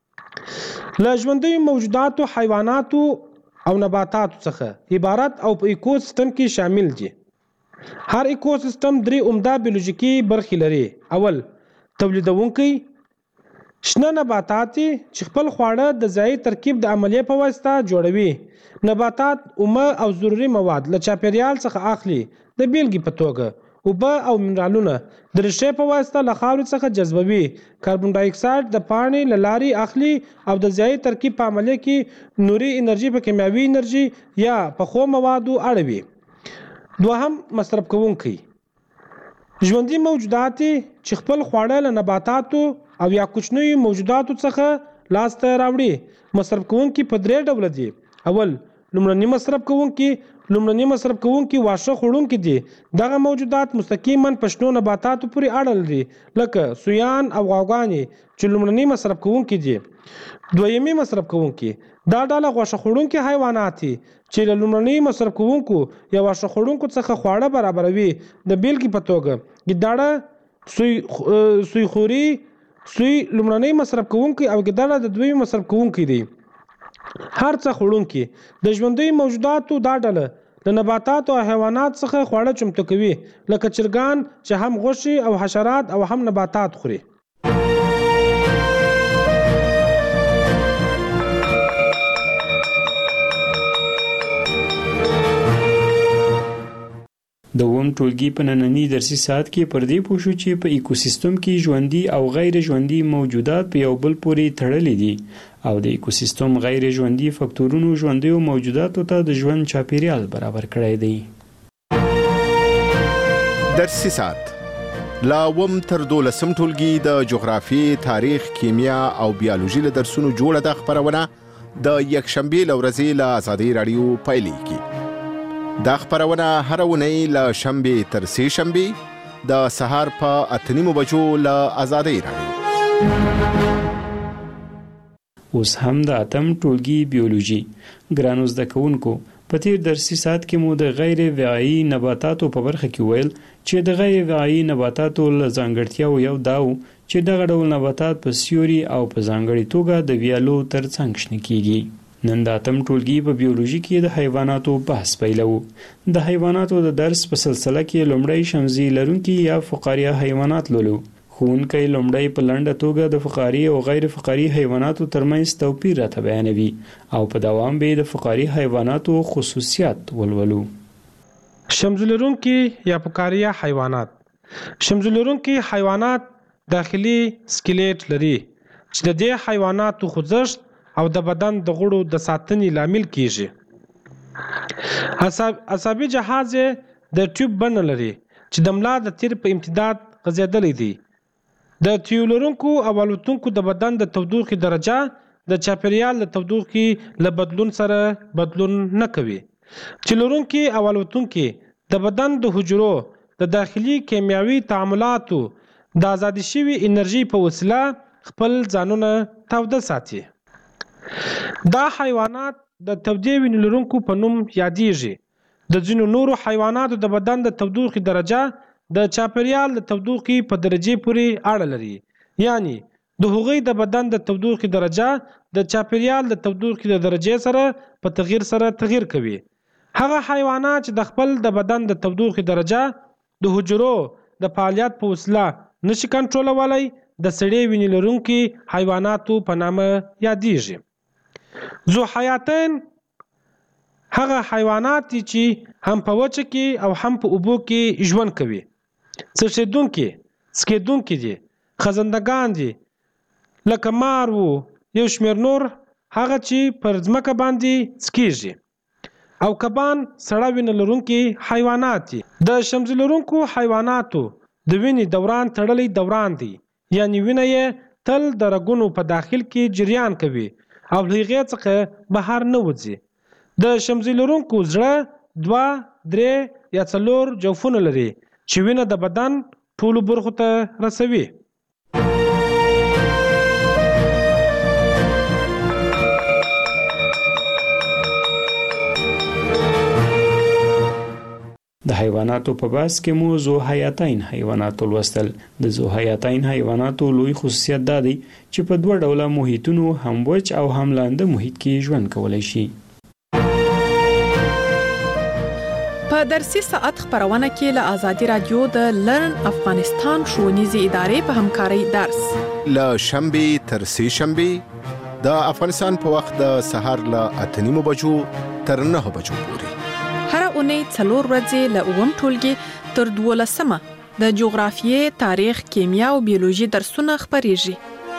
له ژوندي موجوداتو حیواناتو او نباتاتو څخه عبارت او په ایکوسیستم کې شامل دي. هر ایکوسیستم درې عمده بیولوژیکي برخې لري. اول تولیدونکي. شنه نباتات چې خپل خواړه د ضیايي ترکیب د عملیې په واسطه جوړوي. نباتات اومه او ضروري مواد له چاپیریال څخه اخلي. د بیلګې په توګه اوبه او منرالونه د ریښې په واسطه له خاورې څخه جذبوي. کاربن ډای اکساید د پاڼې له لارې اخلي او د ضیايي ترکیب په عملیه کې نوري انرژي په کیمیاوي انرژي یا پخو موادو اړوي. دوهم مصرف کوونکي. ژوندي موجودات چې خپل خواړه له نباتاتو او یا کوچنیو موجوداتو څخه لاسته راوړي. مصرف کوونکي په درې ډوله دي. اول لومړني مصرف کوونکي. لومړني مصرف کوونکي واښه خوړونکي دي. دغه موجودات مستقیما په شنو نباتاتو پورې اړه لري لکه سویان او غواګانې چې لومړني مصرف کوونکي دي. دویمي مصرف کوونکي. دا ډله غوښه خوړونکي حیوانات دي چې له لومړني مصرف کوونکو یا واښه خوړونکو څخه خواړه برابروي. د بیلګې په توګه ګیدړه، سوی سویخوري. سوی لومړني مصرف کوونکي او ګیدړه د دویمي مصرف کوونکي دي. هر څه خوړونکي. د ژوندي موجوداتو دا ډله د نباتاتو او حیوانات څخه خواړه چمتو کوي لکه چرګان چې هم غوښې او حشرات او هم نباتات خوري.
د اووم ټولګي په ننني درسي ساعت کې پر دې پوه شو چې په ایکوسیستم کې ژوندي او غیر ژوندي موجودات په یو بل پورې تړلي دي او د ایکوسیستم غیر ژوندي فکټورونو ژوندیو موجوداتو ته د ژوند چاپیریال برابر کړی دی.
درسي ساعت لا اووم تر دولسم ټولګي د جغرافي، تاریخ، کیمیا او بیولوژي له درسونو جوړه ده خبرونه د یکشنبې له ورځې له آزادۍ راډیو پیلېږي. دا خبرونه هره اونۍ له شنبې تر سې شنبې د سهار په اته نیمو بجو له آزادۍ راډیو.
اوس هم د اتم ټولګي بیولوژي ګرانو زده کوونکو په تیر درسي ساعت کې مو د غیر وعایي نباتاتو په برخه کې ویل چې د غیر وعایي نباتاتو له ځانګړتیاو یو داو چې دغه ډول نباتات په سیوري او په ځانګړي توګه د ویالو ترڅنګ شنه کیږي. نن د اتم ټولګي په بیولوژي کې د حیواناتو بحث پیلو. د حیواناتو د درس په سلسله کې لومړی شمزي لرونکي یا فقاریه حیوانات لولو. ښوونکی لومړی په لنډه توګه د فقاري او غیر فقاري حیواناتو ترمنځ توپیر راته بیانوي او په دوام به د فقاري حیواناتو خصوصیات ولولو.
شمزي لرونکي یا فقاریه حیوانات. شمزي لرونکي حیوانات داخلي سکلیټ لري چې د دې حیواناتو خوځښت او د بدن د غړو د ساتنې لامل کیږي. عصبي جهاز د ټیوب بڼه لري چې د ملا د تیر په امتداد غځېدلی دی. د تیو لرونکو او الوتونکو د بدن د تودوخې درجه د چاپیریال د تودوخې له بدلون سره بدلون نه کوي. چې لرونکي او الوتونکي د بدن د حجرو د داخلي کیمیاوي تعاملاتو د ازادي شوي انرژي په وسیله خپل ځانونه تاوده ساتي. دا حیوانات د تودې وینې لرونکو په نوم یادېږي. د ځینو نورو حیواناتو د بدن د تودوخې درجه د چاپیریال د تودوخې په درجې پورې اړه لري. یعنی د هغوی د بدن د تودوخې درجه د چاپیریال د تودوخې د درجې سره په تغییر سره تغییر کوي. هغه حیوانات چې د خپل د بدن د تودوخې درجه د حجرو د فعالیت په وسیله نشي کنټرولولای د سړې وینې لرونکي حیواناتو په نامه یادېږي. ذو حیاتین هغه حیوانات دي چې هم په وچه کې او هم په اوبو کې ژوند کوي. څښتونکي، سکېدونکي دي، خزندګان دي، لکه مار وو یو شمېر نور هغه چې پر ځمکه باندې څکېږي. او کبان سړه وینه لرونکي حیوانات دي. د شمزي لرونکو حیواناتو د وینې دوران تړلی دوران دی. یعنی وینه یې تل د رګونو په داخل کې جریان کوي او له هغې څخه بهر نه وځي. د شمزي لرونکو زړه دوه، درې یا څلور جوفونه لري چې وینه د بدن ټولو برخو ته رسوي.
د حیواناتو په بحث کې مو ذو حیاتین حیوانات ولوستل. د ذو حیاتین حیواناتو لوی خصوصیت دا دی چې په دوه ډوله محیطونو هم وچ او هم لاندې محیط کې ژوند کولی شي.
په درسي ساعت خبرونه کې له آزادي رادیو د لرن افغانستان ښوونیزې ادارې په همکارۍ درس
له شنبې تر سې شنبې د افغانستان په وخت د سهار له اته نیمو بجو تر نهه بجو پورې.
هر اونۍ څلور ورځې له اووم ټولګي تر دولسمه د جغرافیې، تاریخ، کیمیا او بیولوژي درسونه خپریږي.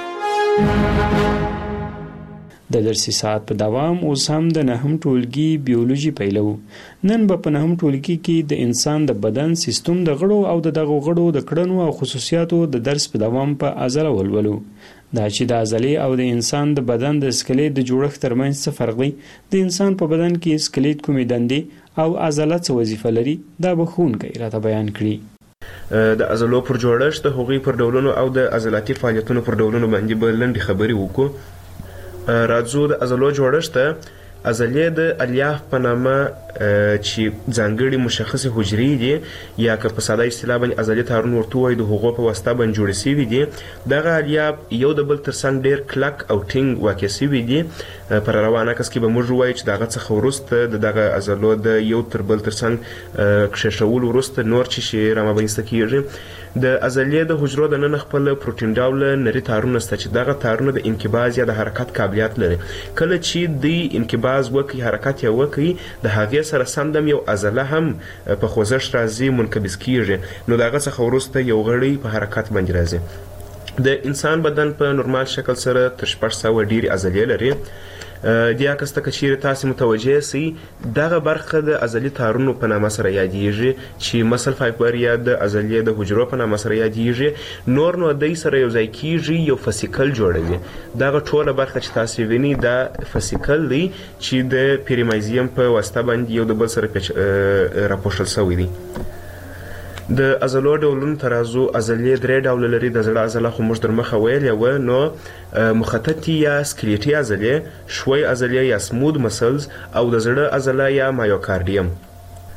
د درسي ساعت په دوام اوس هم د نهم ټولګي بیولوژي پیلو. نن به په نهم ټولګي کې د انسان د بدن سیستم د غړو او د دغو غړو د کړنو او خصوصیاتو د درس په دوام په عضله ولولو. دا چې د عضلې او د انسان د بدن د سکلیټ د جوړښت ترمنځ څه فرق دی، د انسان په بدن کې سکلیټ کومې دندې او عضله څه وظیفه لري، دا به ښوونکی راته بیان کړي.
د عضلو پر جوړښت، د هغوی پر ډولونو او د عضلاتي فعالیتونو پر ډولونو باندې به لنډې خبرې وکړو. راځو د عضلو جوړښت ته. عضلې د الیاف په نامه چې ځانګړي مشخصې حجرې دي یا که په ساده اصطلاح باندې عضلې تارونه ورته ووایو د هغو په واسطه باندې جوړې سوي دي. دغه الیاف یو د بل تر څنګ ډېر کلک او ټینګ واقع سوي دي. په روان عکس کې به موږ ووایو چې د هغه څخه وروسته د دغه عضلو د یو تر بل تر څنګ کښېښولو وروسته نور چې شی رامنځته کېږي. د عضلې د حجرو دننه خپل پروټین ډوله نري تارونه شته چې دغه تارونه د انقباض یا د حرکت قابلیت لري. کله چې دوی انقباض وکړي، حرکت یې وکړي، د هغې سره سمدم یو عضله هم په خوځښت راځي، منقبض کېږي. نو د هغه څخه وروسته یو غړی په حرکت باندې راځي. د انسان بدن په نورمال شکل سره تر شپږ سوه ډېرې عضلې لري. دې عکس ته که چیرې تاسې متوجه سئ، دغه برخه د عضلي تارونو په نامه سره یادیږي چې مسل فایبر یا د عضلې د حجرو په نامه سره یادیږي. نور نو دوی سره یو ځای کیږي، یو فسیکل جوړوي. دغه ټوله برخه چې تاسې وینئ دا فسیکل دی چې د پیریمایزیم په واسطه باندې یو د بل سره راپوښل شوی دی. د عضلو ډولونو ته راځو. عضلې درې ډوله لري. د زړه عضله خو موږ در مخه ویلې وه، نو مخططي یا سکلیټي عضلې، شوی عضلې یا سمود مسلز او د زړه عضله یا مایوکاردیم.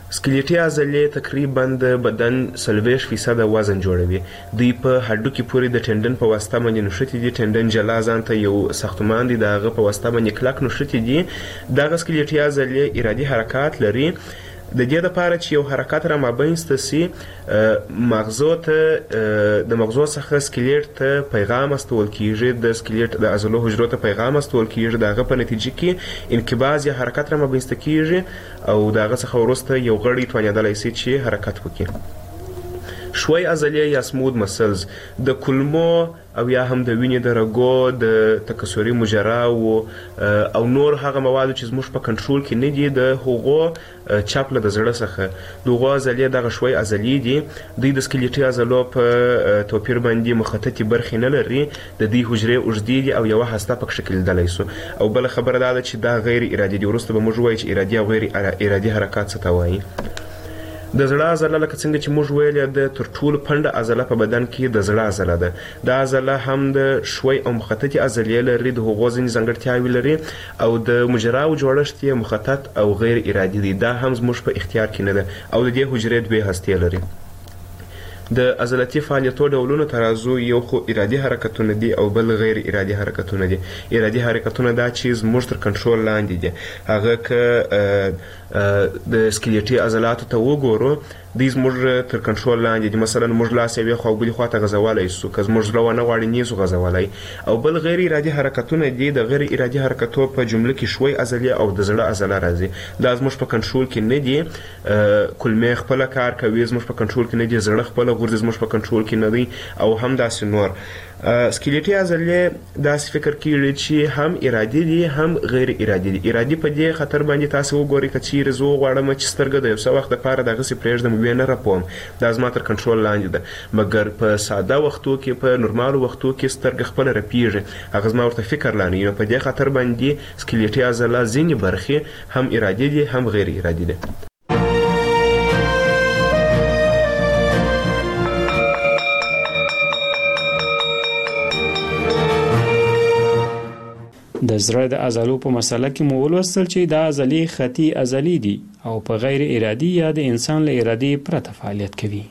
سکلیټي عضلې تقریبا د بدن څلوېښت فیصده وزن جوړوي. دوی په هډوکي پورې د ټنډن په واسطه باندې نښتي دي. ټنډن جلا ځان ته یو ساختمان دی، د هغه په واسطه باندې کلک نښتي دي. دغه سکلیټي عضلې ارادي حرکات لري. د دې لپاره چې یو حرکت را مابینځته سي، مغزو ته د مغزو څخه سکلیټ ته پیغام استول کیږي، د سکلیټ د عضلو حجرو ته پیغام استول کیږي. د هغه په نتیجه کې انقباض یا حرکت را مابینځته کیږي او د هغه څخه وروسته یو غړی توانېدلی سي چې حرکت وکړي. شوی عضلې یا سمود مسلز د کولمو او یا هم د وینې د رګو د تکثري مجراو او نور هغه موادو چې زموږ په کنټرول کې نه دي، د هغو چپ له د زړه څخه دغه عضلې دغه شوی عضلې دي. دوی د سکلیټي عضلو په توپیر باندې مخططې برخې نه لري. د دې حجرې اوږدې دي او یوه هسته پکې کېدلی سو. او بله خبره دا ده چې دا غیر ارادي دي. وروسته به موږ وایو چې ارادي او غیر ارادي حرکات څه ته وایي. د زړه عضله لکه څنګه چې موږ ویلې ده تر ټولو پنډه عضله په بدن کې د زړه عضله ده. دا عضله هم د شوی او مخططې عضلې لري، د هغو ځینې ځانګړتیاوې لري او د مجراو جوړښت یې مخطط او غیر ارادي دی. دا هم زموږ په اختیار کې نه ده او د دې حجرې دوې هستې لري. د عضلاتي فعالیتو ډولونو ترازو یو خو ارادي حرکتونه دي او بل غیر ارادي حرکتونه دي. ارادي حرکتونه دا چې زموږ تر کنټرول لاندې دي. هغه که د سکلیټي عضلاتو ته وګورو، دوی زموږ تر کنټرول لاندې دي. مثلا موږ لاس یوې خوا او بلې خوا ته غځولی سو، که زموږ زړه ونه غواړي نه سو غځولی. او بل غیر ارادي حرکتونه دي. د غیر ارادي حرکتو په جمله کې شوی عضلې او د زړه عضله راځي. دا زموږ په کنټرول کې نه دي. کولمې خپله کار کوي، زموږ په کنټرول کې نه دي. زړه خپله غورځي، زموږ په کنټرول کې نه دی. او هم داسې نور سکلیټي عضلې داسې فکر کیږي چې هم ارادي دي هم غیر ارادي دي. ارادي په دې خطر باندې تاسو وګورئ که چیرې زه وغواړم چې سترګه د یو څه وخت دپاره دغسې پرېږدم ویې نه رپوم، دا زما تر کنټرول لاندې ده. مګر په ساده وختو کې، په نورمالو وختو کې سترګه خپله رپېږي، هغه زما ورته فکر لا نه وي. نو په دې خطر باندې سکلیټي عضله ځینې برخې هم ارادي دي هم غیر ارادي دي.
د زړه د عضلو په مسله کې مو ولوستل چې دا عضلې خطي عضلې دي او په غیر ارادي یا د انسان له ارادې پرته فعالیت کوي.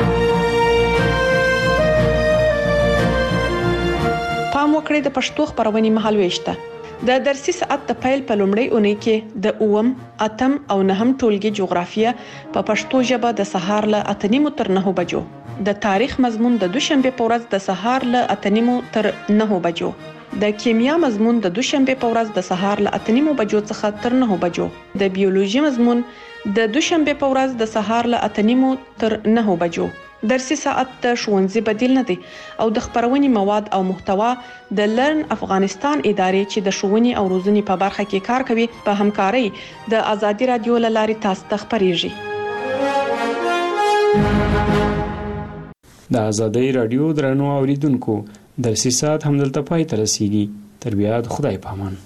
پام وکړئ د پښتو خبرونې مهالويشته. د درسي ساعت د پیل په لومړۍ اونۍ کې د اوم، اتم او نهم ټولګي جغرافیه په پښتو ژبه د سهار له اته نیمو تر نهو بجو، د تاریخ مضمون د دوشنبه په ورځ د سهار له اته نیمو تر نهو بجو، د کیمیا مضمون د دوشنبه په ورځ د سهار له اته نیمو بجو څخه تر نهو بجو، د بیولوژي مضمون د دوشنبه په ورځ د سهار له اته نیمو تر نهو بجو. درسي ساعت د ښوونځي بدیل نه دی او د خبرونې مواد او محتوا د لرن افغانستان ادارې چې د ښوونې او روزنې په برخه کې کار کوي په همکارۍ د ازادي رادیو له لارې تاسو ته خبرېږي.
د ازادي رادیو درنو اوریدونکو درسي ساعت همدلته پای ته رسیږي. تر بیا د خدای په امان.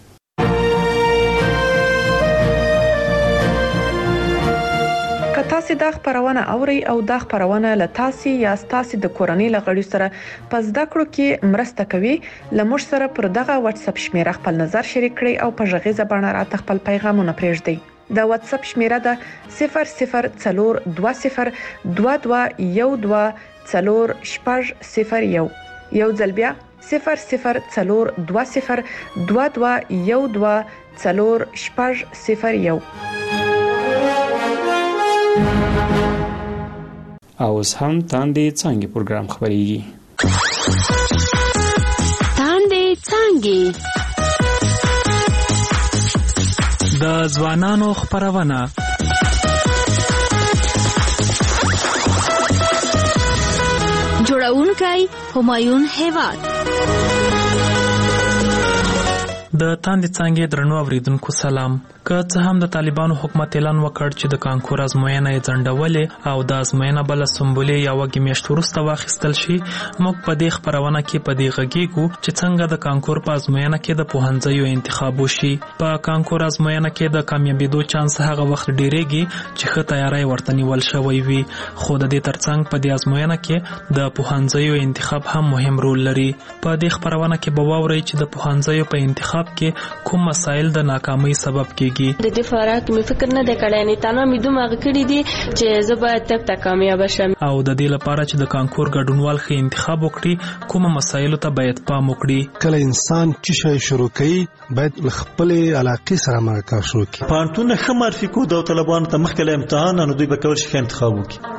که تاسو دا خبرونه اورئ او دا خبرونه له تاسو یا تاسو د کورنۍ لغړي سره په زده کړو کې مرسته کوي، لمر سره پر دغه واتس اپ شمیره خپل نظر شریک کړئ او په ژغیزه باندې راته خپل پیغامونه پرېږدئ. د واتس اپ شمیره ده صفر صفر څلور دوه صفر دوه دوه یو دوه څلور شپږ صفر یو. یو ځل بیا صفر صفر څلور دوه صفر دوه دوه یو دوه څلور شپږ صفر یو. او اوس هم تاندې څانګې پروګرام خبرېږي.
تاندې څانګې
د ځوانانو خبرونه.
جوړونکی همایون هیواد.
د تاندې څانګې درنو اوریدونکو سلام. که څه هم د طالبانو حکومت اعلان وکړ چې د کانکور ازموینه یې ځنډولې او د ازموینه بل سمبولې یا وګي میاشت وروسته واخیستل شي، موږ په دې خبرونه کې په دې غږیږو چې څنګه د کانکور په ازموینه کې د پوهنځیو انتخاب وشي. په کانکور ازموینه کې د کامیابیدو چانس هغه وخت ډیریږي چې ښه تیاری ورته نیول شوی وي، خو د دې ترڅنګ په دې ازموینه کې د پوهنځیو انتخاب هم مهم رول لري. په دې خبرونه کې به واورئ چې د پوهنځیو په انتخاب انتخاب کې کوم مسایل د ناکامۍ سبب کیږي؟
د دې فارغ مې فکر نه دی کړی، نه تنه مې دومره کړی دي چې زه باید تک تک کامیاب شم.
او د دې لپاره چې د کانکور ګډونوال ښه انتخاب وکړي کوم مسایل ته باید پام وکړي؟
کله انسان چې شي شروع کوي باید خپل علاقې سره مرکه شروع کړي.
پانتون ښه معرفي کو د طالبانو ته مخکې امتحان نو دوی به کول شي انتخاب وکړي.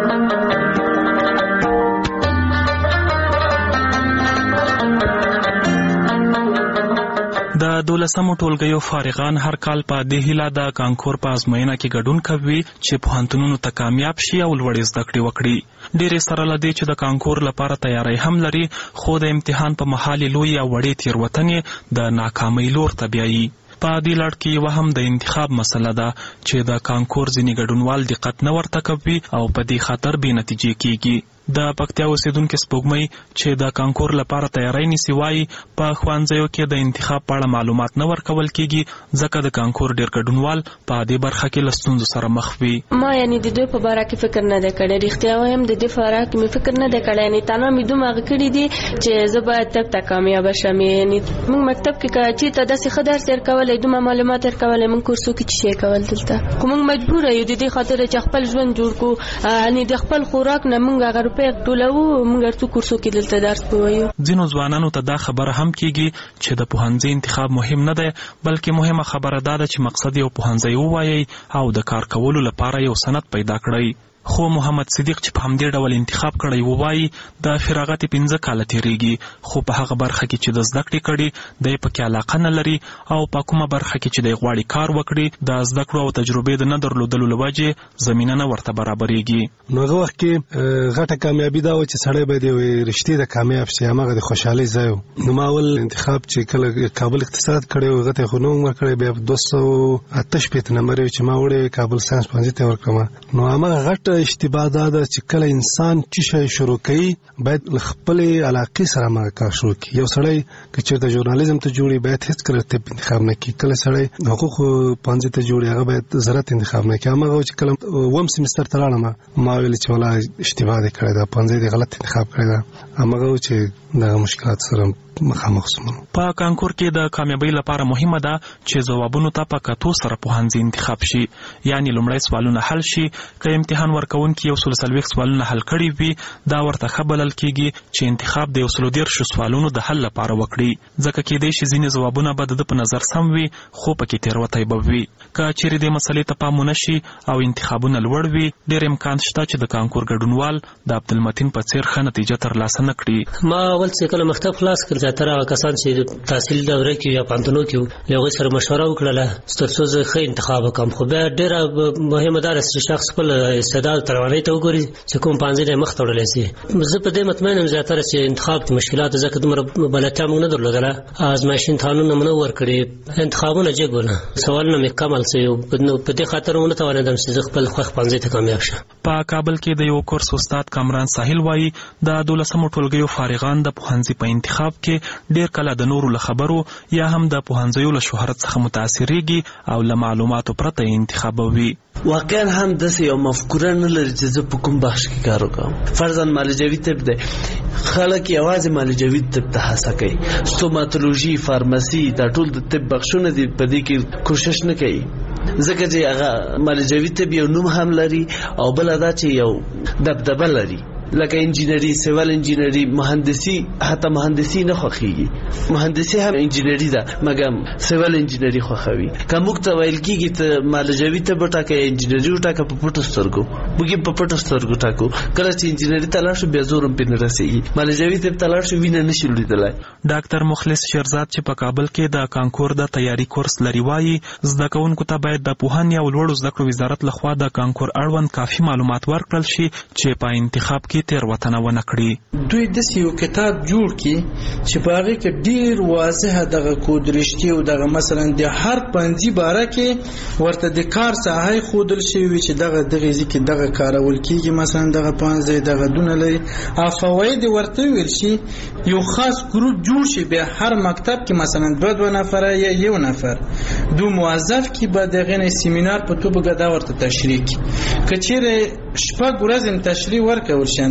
د دولسمو ټولګیو فارغان هر کال په دې هیله د کانکور په ازموینه کې ګډون کوي چې پوهنتونونو ته کامیاب شي او لوړې زده کړې وکړي. ډېرې سره له دې چې د کانکور لپاره تیاری هم لري، خو د امتحان په مهال لوی او وړې تېروتنې د ناکامۍ لور ته بیایي. په دې لړ کې یوه هم د انتخاب مسله ده چې د کانکور ځینې ګډونوال دقت نه ورته کوي او په دې خاطر بې نتیجې کیږي. د پکتیا اوسیدونکو سپوږمۍ چې د کانکور لپاره تیاری نیسي وایي په ښوونځیو کې د انتخاب په اړه معلومات نه ورکول کیږي ځکه د کانکور ډېر ګډونوال په دې برخه کې له ستونزو سره مخ وي.
ما یعنی د دوی په باره کې فکر نه دی کړی، رښتیا وایم د دې په باره کې مې فکر نه دی کړی، یعنې تنه مې دومره کړي دي چې زه باید تک تک کامیاب شم. یعنې موږ مکتب کې که چېرته داسې ښه درس ورکولی، دومره معلومات ورکولی، موږ کورسو کې څه شی کول دلته، خو موږ مجبوره یو د دې خاطر چې خپل ژوند جوړ کړو، یعنې د خپل خوراک نه موږ هغه روپۍ ټولوو، موږ څو کورسو کې دلته درس ووایو.
ځینو ځوانانو ته دا خبره هم کیږي چې د پوهنځي انتخاب مهم نه دی، بلکې مهمه خبره دا ده چې مقصد یو پوهنځی ووایي او د کار کولو لپاره یو سند پیدا کړئ. خو محمد صدیق چې په همدې ډول انتخاب کړی ووایي د فراغت پنځه کاله تیریږي، خو په هغه برخه کې چې د زده کړې کړي دی پکې علاقه نه لري او په کومه برخه کې چې دی غواړي کار وکړي د زده کړو او تجربې د نه درلودلو له وجې زمینه نه ورته برابرېږي.
نو هغه وخت کې غټه کامیابي دا و چې سړی باید یو رښتې د کامیاب شي، هماغه د خوشحالۍ ځای و. نو ما اول انتخاب چې کله کابل اقتصاد کړی و هغه ته خو نه وم ورکړی، بیا دوه سوه اته شپېته نمبر چې ما وړی کابل ساینس پوهنځي ته ورکړم. نو هماغه غټ اشتباه دا ده چې کله انسان چې شی شروع کوي باید خپل علاقې سره مرکه شروع کړي. یو سړی که چېرته ژورنالیزم ته جوړي باید هیڅ کله طب انتخاب نه کړي، کله سړی حقوق پوهنځي ته جوړي هغه باید زراعت انتخاب نه کړي. هماغه چې کله اووم سیمستر ته لاړم ما ویل چې ولا اشتباه دې کړی ده، پوهنځي دې غلط انتخاب کړی ده. هماغه چې دغه مشکلات سره مخامخ شوم.
په کانکور کې د کامیابی لپاره مهمه ده چې ځوابونو ته په کتو سره پوهنځي انتخاب شي، یعنی لومړی سوالونه حل شي. که امتحان ورکوونکي یو سل څلوېښت سوالونه حل کړي وي دا ورته ښه بلل کیږي چې انتخاب د یو سلو دېرشو سوالونو د حل لپاره وکړي، ځکه کیدای شي ځینې ځوابونه به د ده په نظر سم وي خو پکې تېروتی به وي. که چیرې دې مسلې ته پام ونه شي او انتخابونه لوړ وي ډېر امکان شته چې د کانکور ګډونوال د عبدالمتین په څېر ښه نتیجه ترلاسه نه کړي.
ما اول چې کله مکتب خلاص کړ زیاتره هغه کسان چې تحصیل دوره کې یا پوهنتونو کې له هغوی سره مشوره وکړله تر څو زه ښه انتخاب وکړم. خو بیا ډېره مهمه دا ده چې شخص خپل استعداد توانایي ته وګوري چې کوم پوهنځی دی مخ ته وړلی شي. زه په دې مطمئن یم زیاتره چې انتخاب کې مشکلات ځکه دومره بلدتیا موږ نه درلودله، ازمایښتي امتحانونه مو نه ورکړي، انتخابونه جګ ول، سوالونه مې کم حل شوي، په دې خاطر ونه توانېدم چې زه خپل خوښ پوهنځي ته کامیاب شم.
په کابل کې د یو کورس استاد کامران ساحل وایي د دولسمو ټولګیو فارغان د پوهنځي په انتخاب کې ډېر کله د نورو له خبرو یا هم د پوهنځیو له شهرت څخه متاثرېږي او له معلوماتو پرته یې انتخابوي.
واقعا هم داسې یو مفکوره نه لري چې زه په کوم بخش کې کار وکړم. فرضاً معالجوي طب دی، خلک یوازې معالجوي طب ته هڅه کوي، ستوماتولوژي، فارمسي دا ټول د طب بخشونه دي، په دې کې کوشش نه کوي ځکه چې هغه معالجوي طب یو نوم هم لري او بل دا چې یو دبدبه لري، لکه انجینری، سیویل انجینری، مهندسی. حتی مهندسی نه خوښیږي، مهندسی هم انجینری ده مګم سیویل انجینری خوښوي. که موږ ته ویل کېږي ته معالجوي طب وټاکه انجینری وټاکه په پټو سترګو، موږ یې په پټو سترګو ټاکو. کله چې انجینری ته لاړ شو بیا زور هم پرې نه رسېږي، معالجوي طب ته لاړ شو وینه نه شي لیدلی.
ډاکټر مخلص شیرزاد چې په کابل کې د کانکور د تیاری کورس لري وایي زده کوونکو ته باید د پوهنې او لوړو زده کړو وزارت لخوا د کانکور اړوند کافي معلومات ورکړل شي چې په انتخاب کې تېروتنه ونه کړي.
دوی داسې یو کتاب جوړ کړي چې په هغې کې ډېر واضحه دغه کود رشتې او دغه مثلا د هر پوهنځي باره کې ورته د کار ساحه ښودل شوي وي چې دغه دغه ځای کې دغه کارول کېږي، مثلا دغه پوهنځی دغه دونه لري او فواید ورته ویل شي. یو خاص ګروپ جوړ شي بیا هر مکتب کې مثلا دوه دوه نفره یا یو نفر دو موظف کې به دغه نه سیمینار په توګه دا ورته تشریح کړي. که چیرې شپږ ورځې تشریح ورکول شي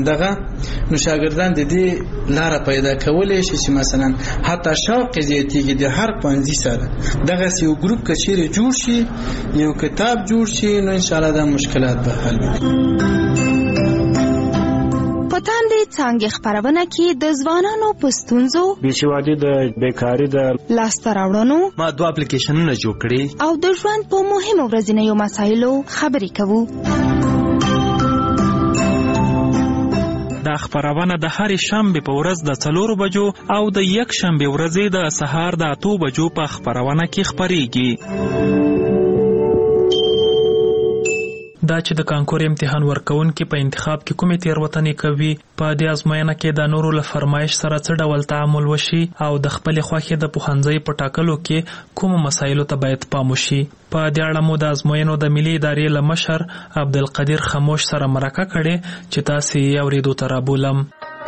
دغه نو شاګردان د دې لار پیدا کولای شي چې مثلا حتی شوق زیاتیږي د هر پنځه سره دغه یو ګروپ کچېره جوړ شي یو کتاب جوړ شي نو ان شاء الله دا مشکلات به حل وي.
پتان دې څنګه خبرونه کې د ځوانانو پستونزو
بېسوادي د بیکاری د
لاسته راوړنو
ما دوه اپلیکیشنونه جوړ کړي
او د ژوند په مهمو ورځنیو مسایلو خبرې کوو.
دا خبرونه د هرې شنبې په ورځ د څلورو بجو او د یک شنبې ورځې د سهار د اتو بجو په خبرونه کې خبرېږي. دا چې د کانکور امتحان ورکوونکي په انتخاب کې کومې تېروتنې کوي، په دې ازموینه کې د نورو له فرمایش سره څه ډول تعامل وشي او د خپلې خوښې د پوهنځي په ټاکلو کې کومو مسایلو ته باید پام وشي. په دې اړه مو د ازموینو د ملي ادارې له مشر عبدالقدیر خموش سره مرکه کړې چې تاسې یې اورېدو ته رابولم.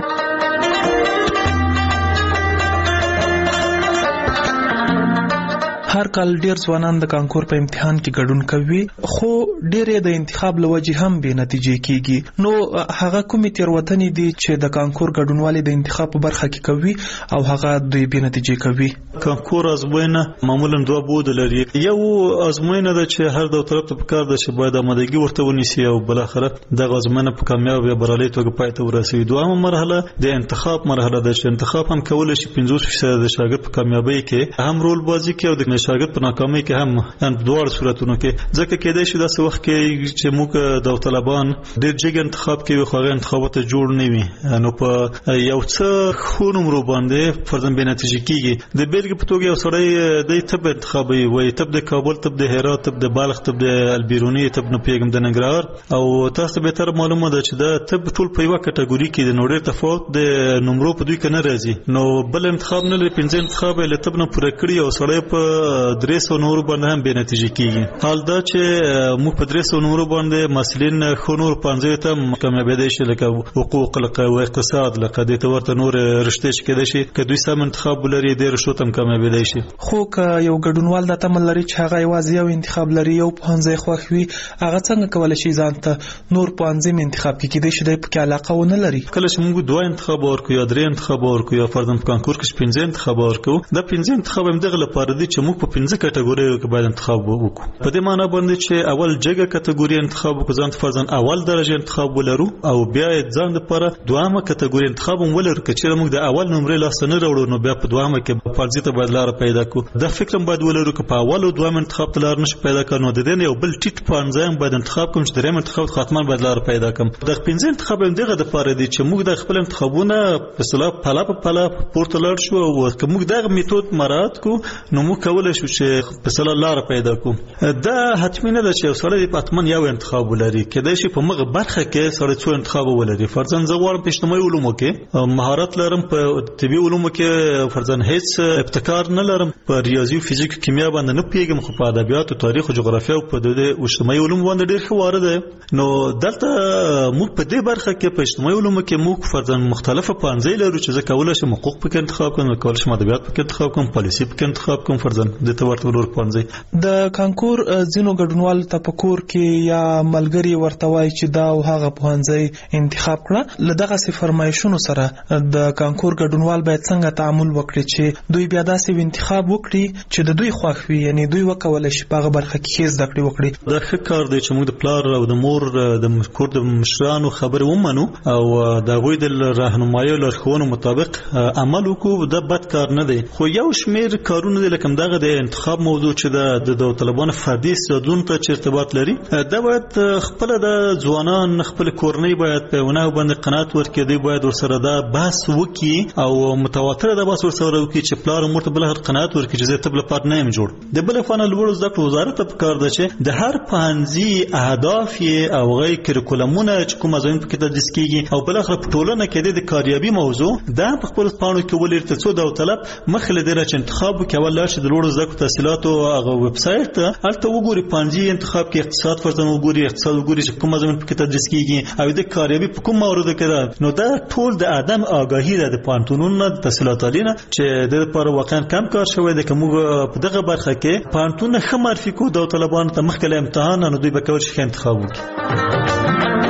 هر کال ډیر ځوانان د کانکور په امتحان کې ګډون کوي، خو ډیر د انتخاب لوجې هم به نتیجې کیږي. نو هغه کومې تېروتنې دي چې د کانکور ګډونوالي د انتخاب په برخه کې کوي او هغه دوی به نتیجې کوي؟
کانکور ازموینه معمولا دوه بود لري. یو ازموینه ده چې هر دوه طرف ته پکار ده چې باید آمادګي ورته ونیسي او بل اخره دغه ازموینه په کامیاب یا بریالي توګه پای ته ورسوي. دویمه مرحله د انتخاب مرحله ده چې انتخاب هم کولای شي پنځوس فیصد د شاګرد په کامیابی کې هم رول بازی کوي او د شاګرد په ناکامۍ کې هم ان دوه صورتونو کې ځکه کېدای شي داسې وخت کې چې موږ داوطلبان ډېر جګ انتخاب کوي خو هغه انتخابات جوړ نه وي نو په یو څه خو نمرو باندې فرضاً به نتیجه کیږي. د بیلګې په توګه یو سړی د طب انتخابي وي، طب د کابل، طب د هرات، طب د بالغ، طب د البیرونی، طب نه پیغام د ننګرهار او تاسو به تر معلومه ده چې دا طب ټول په یو کټګوري کې د نوړې تفاوت د نمرو په دوی کې نه راځي. نو بل انتخاب نه لري، پنځه انتخاب له طب نه پوره کړی او سړی په درې سوه نورو باندې هم به نتیجه کیږي. حال دا چې موږ په درې سوه نورو باندې مسلین خو نور پنځه ته کامیابېدای شي لکه حقوق، لکه اقتصاد، لکه د تورته نور رشته چې کېدای شي که دوی سم انتخاب ولري د رشتو هم کامیابېدای شي.
خو که یو ګډونوال د تمل لري چې هغه یوازې یو انتخاب لري، یو پوهنځی خوښ وي، هغه څنګه کولی شي ځان ته نور پوهنځي انتخاب کړي؟ کېدای شي دی پکې علاقه ونه لري.
کله چې موږ دوه انتخاب ورکړو یا درې انتخاب ورکړو یا فرضاً په کانکور کې پنځه انتخاب ورکړو، دا پنځه انتخاب هم دغه لپاره دي چې موږ په پنځه کټګوریو کې باید انتخاب وکړو. په دې معنی باندې چې اول جګه کټګوري انتخاب وکړو، ځان فرضاً اول درجه انتخاب ولرو او بیا ځان لپاره دوامه کټګوري انتخاب هم ولرو. چې موږ د اول نمرې لاسته نه راوړو نو بیا په دوامه کې فرضي ته باید لار پیدا کړو. دا فکر هم باید ولرو چې په اول او دویم انتخاب ته لار نشو پیدا کړو نو د دې یو بل ټیټ پانځه هم باید انتخاب کوم چې دریم انتخاب خاتمه باید لار پیدا کوم. د پنځه انتخاب هم دغه د پاره دي چې موږ د خپل انتخابونه په صلاح پلا په پلا پورته لار شو او که موږ دغه میتود مراعات کو نو موږ کولای شو چې په صلاح لار پیدا کوم. دا حتمی نه ده چې سړی په اتمن یو انتخاب ولري، کېدای شي په مغه برخه کې سړی څو انتخاب ولري. فرضاً زه غواړم په اجتماعي علومو کې مهارت لرم، په طبي علومو کې فرضاً هیڅ ابتکار نه لرم، په ریاضي او فزیک کیمیا باندې نه پیږم، خو په ادبیات او تاریخ او جغرافیا او په د اجتماعي علومو باندې ډېر ښه وارد ده. نو دلته موږ په دې برخه کې په اجتماعي علومو کې موږ فرضاً مختلفه پانځې لرو چې زه کولای شم حقوق پکې انتخاب کوم، کولای شم ادبیات پکې انتخاب کوم، پالیسي پکې انتخاب کوم، فرضاً د تورته نور پانځې.
د کانکور ځینو ګډونوال ته په کور کې یا ملګری ورته وایي چې دا او هغه پوهنځی انتخاب کړه. له دغسې فرمایشونو سره د کانکور ګډونوال باید څنګه تعامل وکړي چې دوی بیا داسې انتخاب وکړي چې د دوی خوښ وي، یعنی دوی وکولی شي په هغه برخه کې ښې زده کړې وکړي؟
دا ښه کار دی چې موږ د پلار او د مور د کور د مشرانو خبرې ومنو او د هغوی د راهنمایي او لارښوونو مطابق عمل وکړو. دا بد کار نه دی، خو یو شمېر کارونه دي لکه دغه د انتخاب موضوع چې د داوطلبانو فردي استعدادونو ته چې ارتباط لري، دا باید خپل د ځوانان خپل کورنۍ باید په ونه باندې قناعت ورکړي، دوی باید ورسره دا بحث وکړي او متواتره دا بحث ورسره وکړي چې پلار او مور ته بل هر قناعت ورکړي چې زه طب لپاره نه یم جوړ. د بل فن لوړو زده کړو وزارت ته پکار ده چې د هر پوهنځي اهداف او غیر کریکولمونه چې کوم ځای په کې تدریس کیږي او بل اخر په ټولنه کې د کاریابي موضوع دا په خپل پاڼو کې ولر ته څو داوطلب مخله د چې انتخاب کوي ول چې د لوړو زده کړو تحصیلات او هغه ویب سټ ته البته وګوري پنځه انتخاب کې اقتصاد فرضاً وګوري اقتصاد وګوري چې کوم ځای په کې تدریس کیږي او د کاریابي په کوم مورد کې ده. نو دا ټول د ادم آگاهی ده د پانتونونو د تحصیلات علینه چې د لپاره واقعا کم کار شوی دی. کوم په دغه برخه کې پانتون خمر فکو داوطلبانو ته مخکله امتحان نو دوی به کول شي انتخاب وکړي.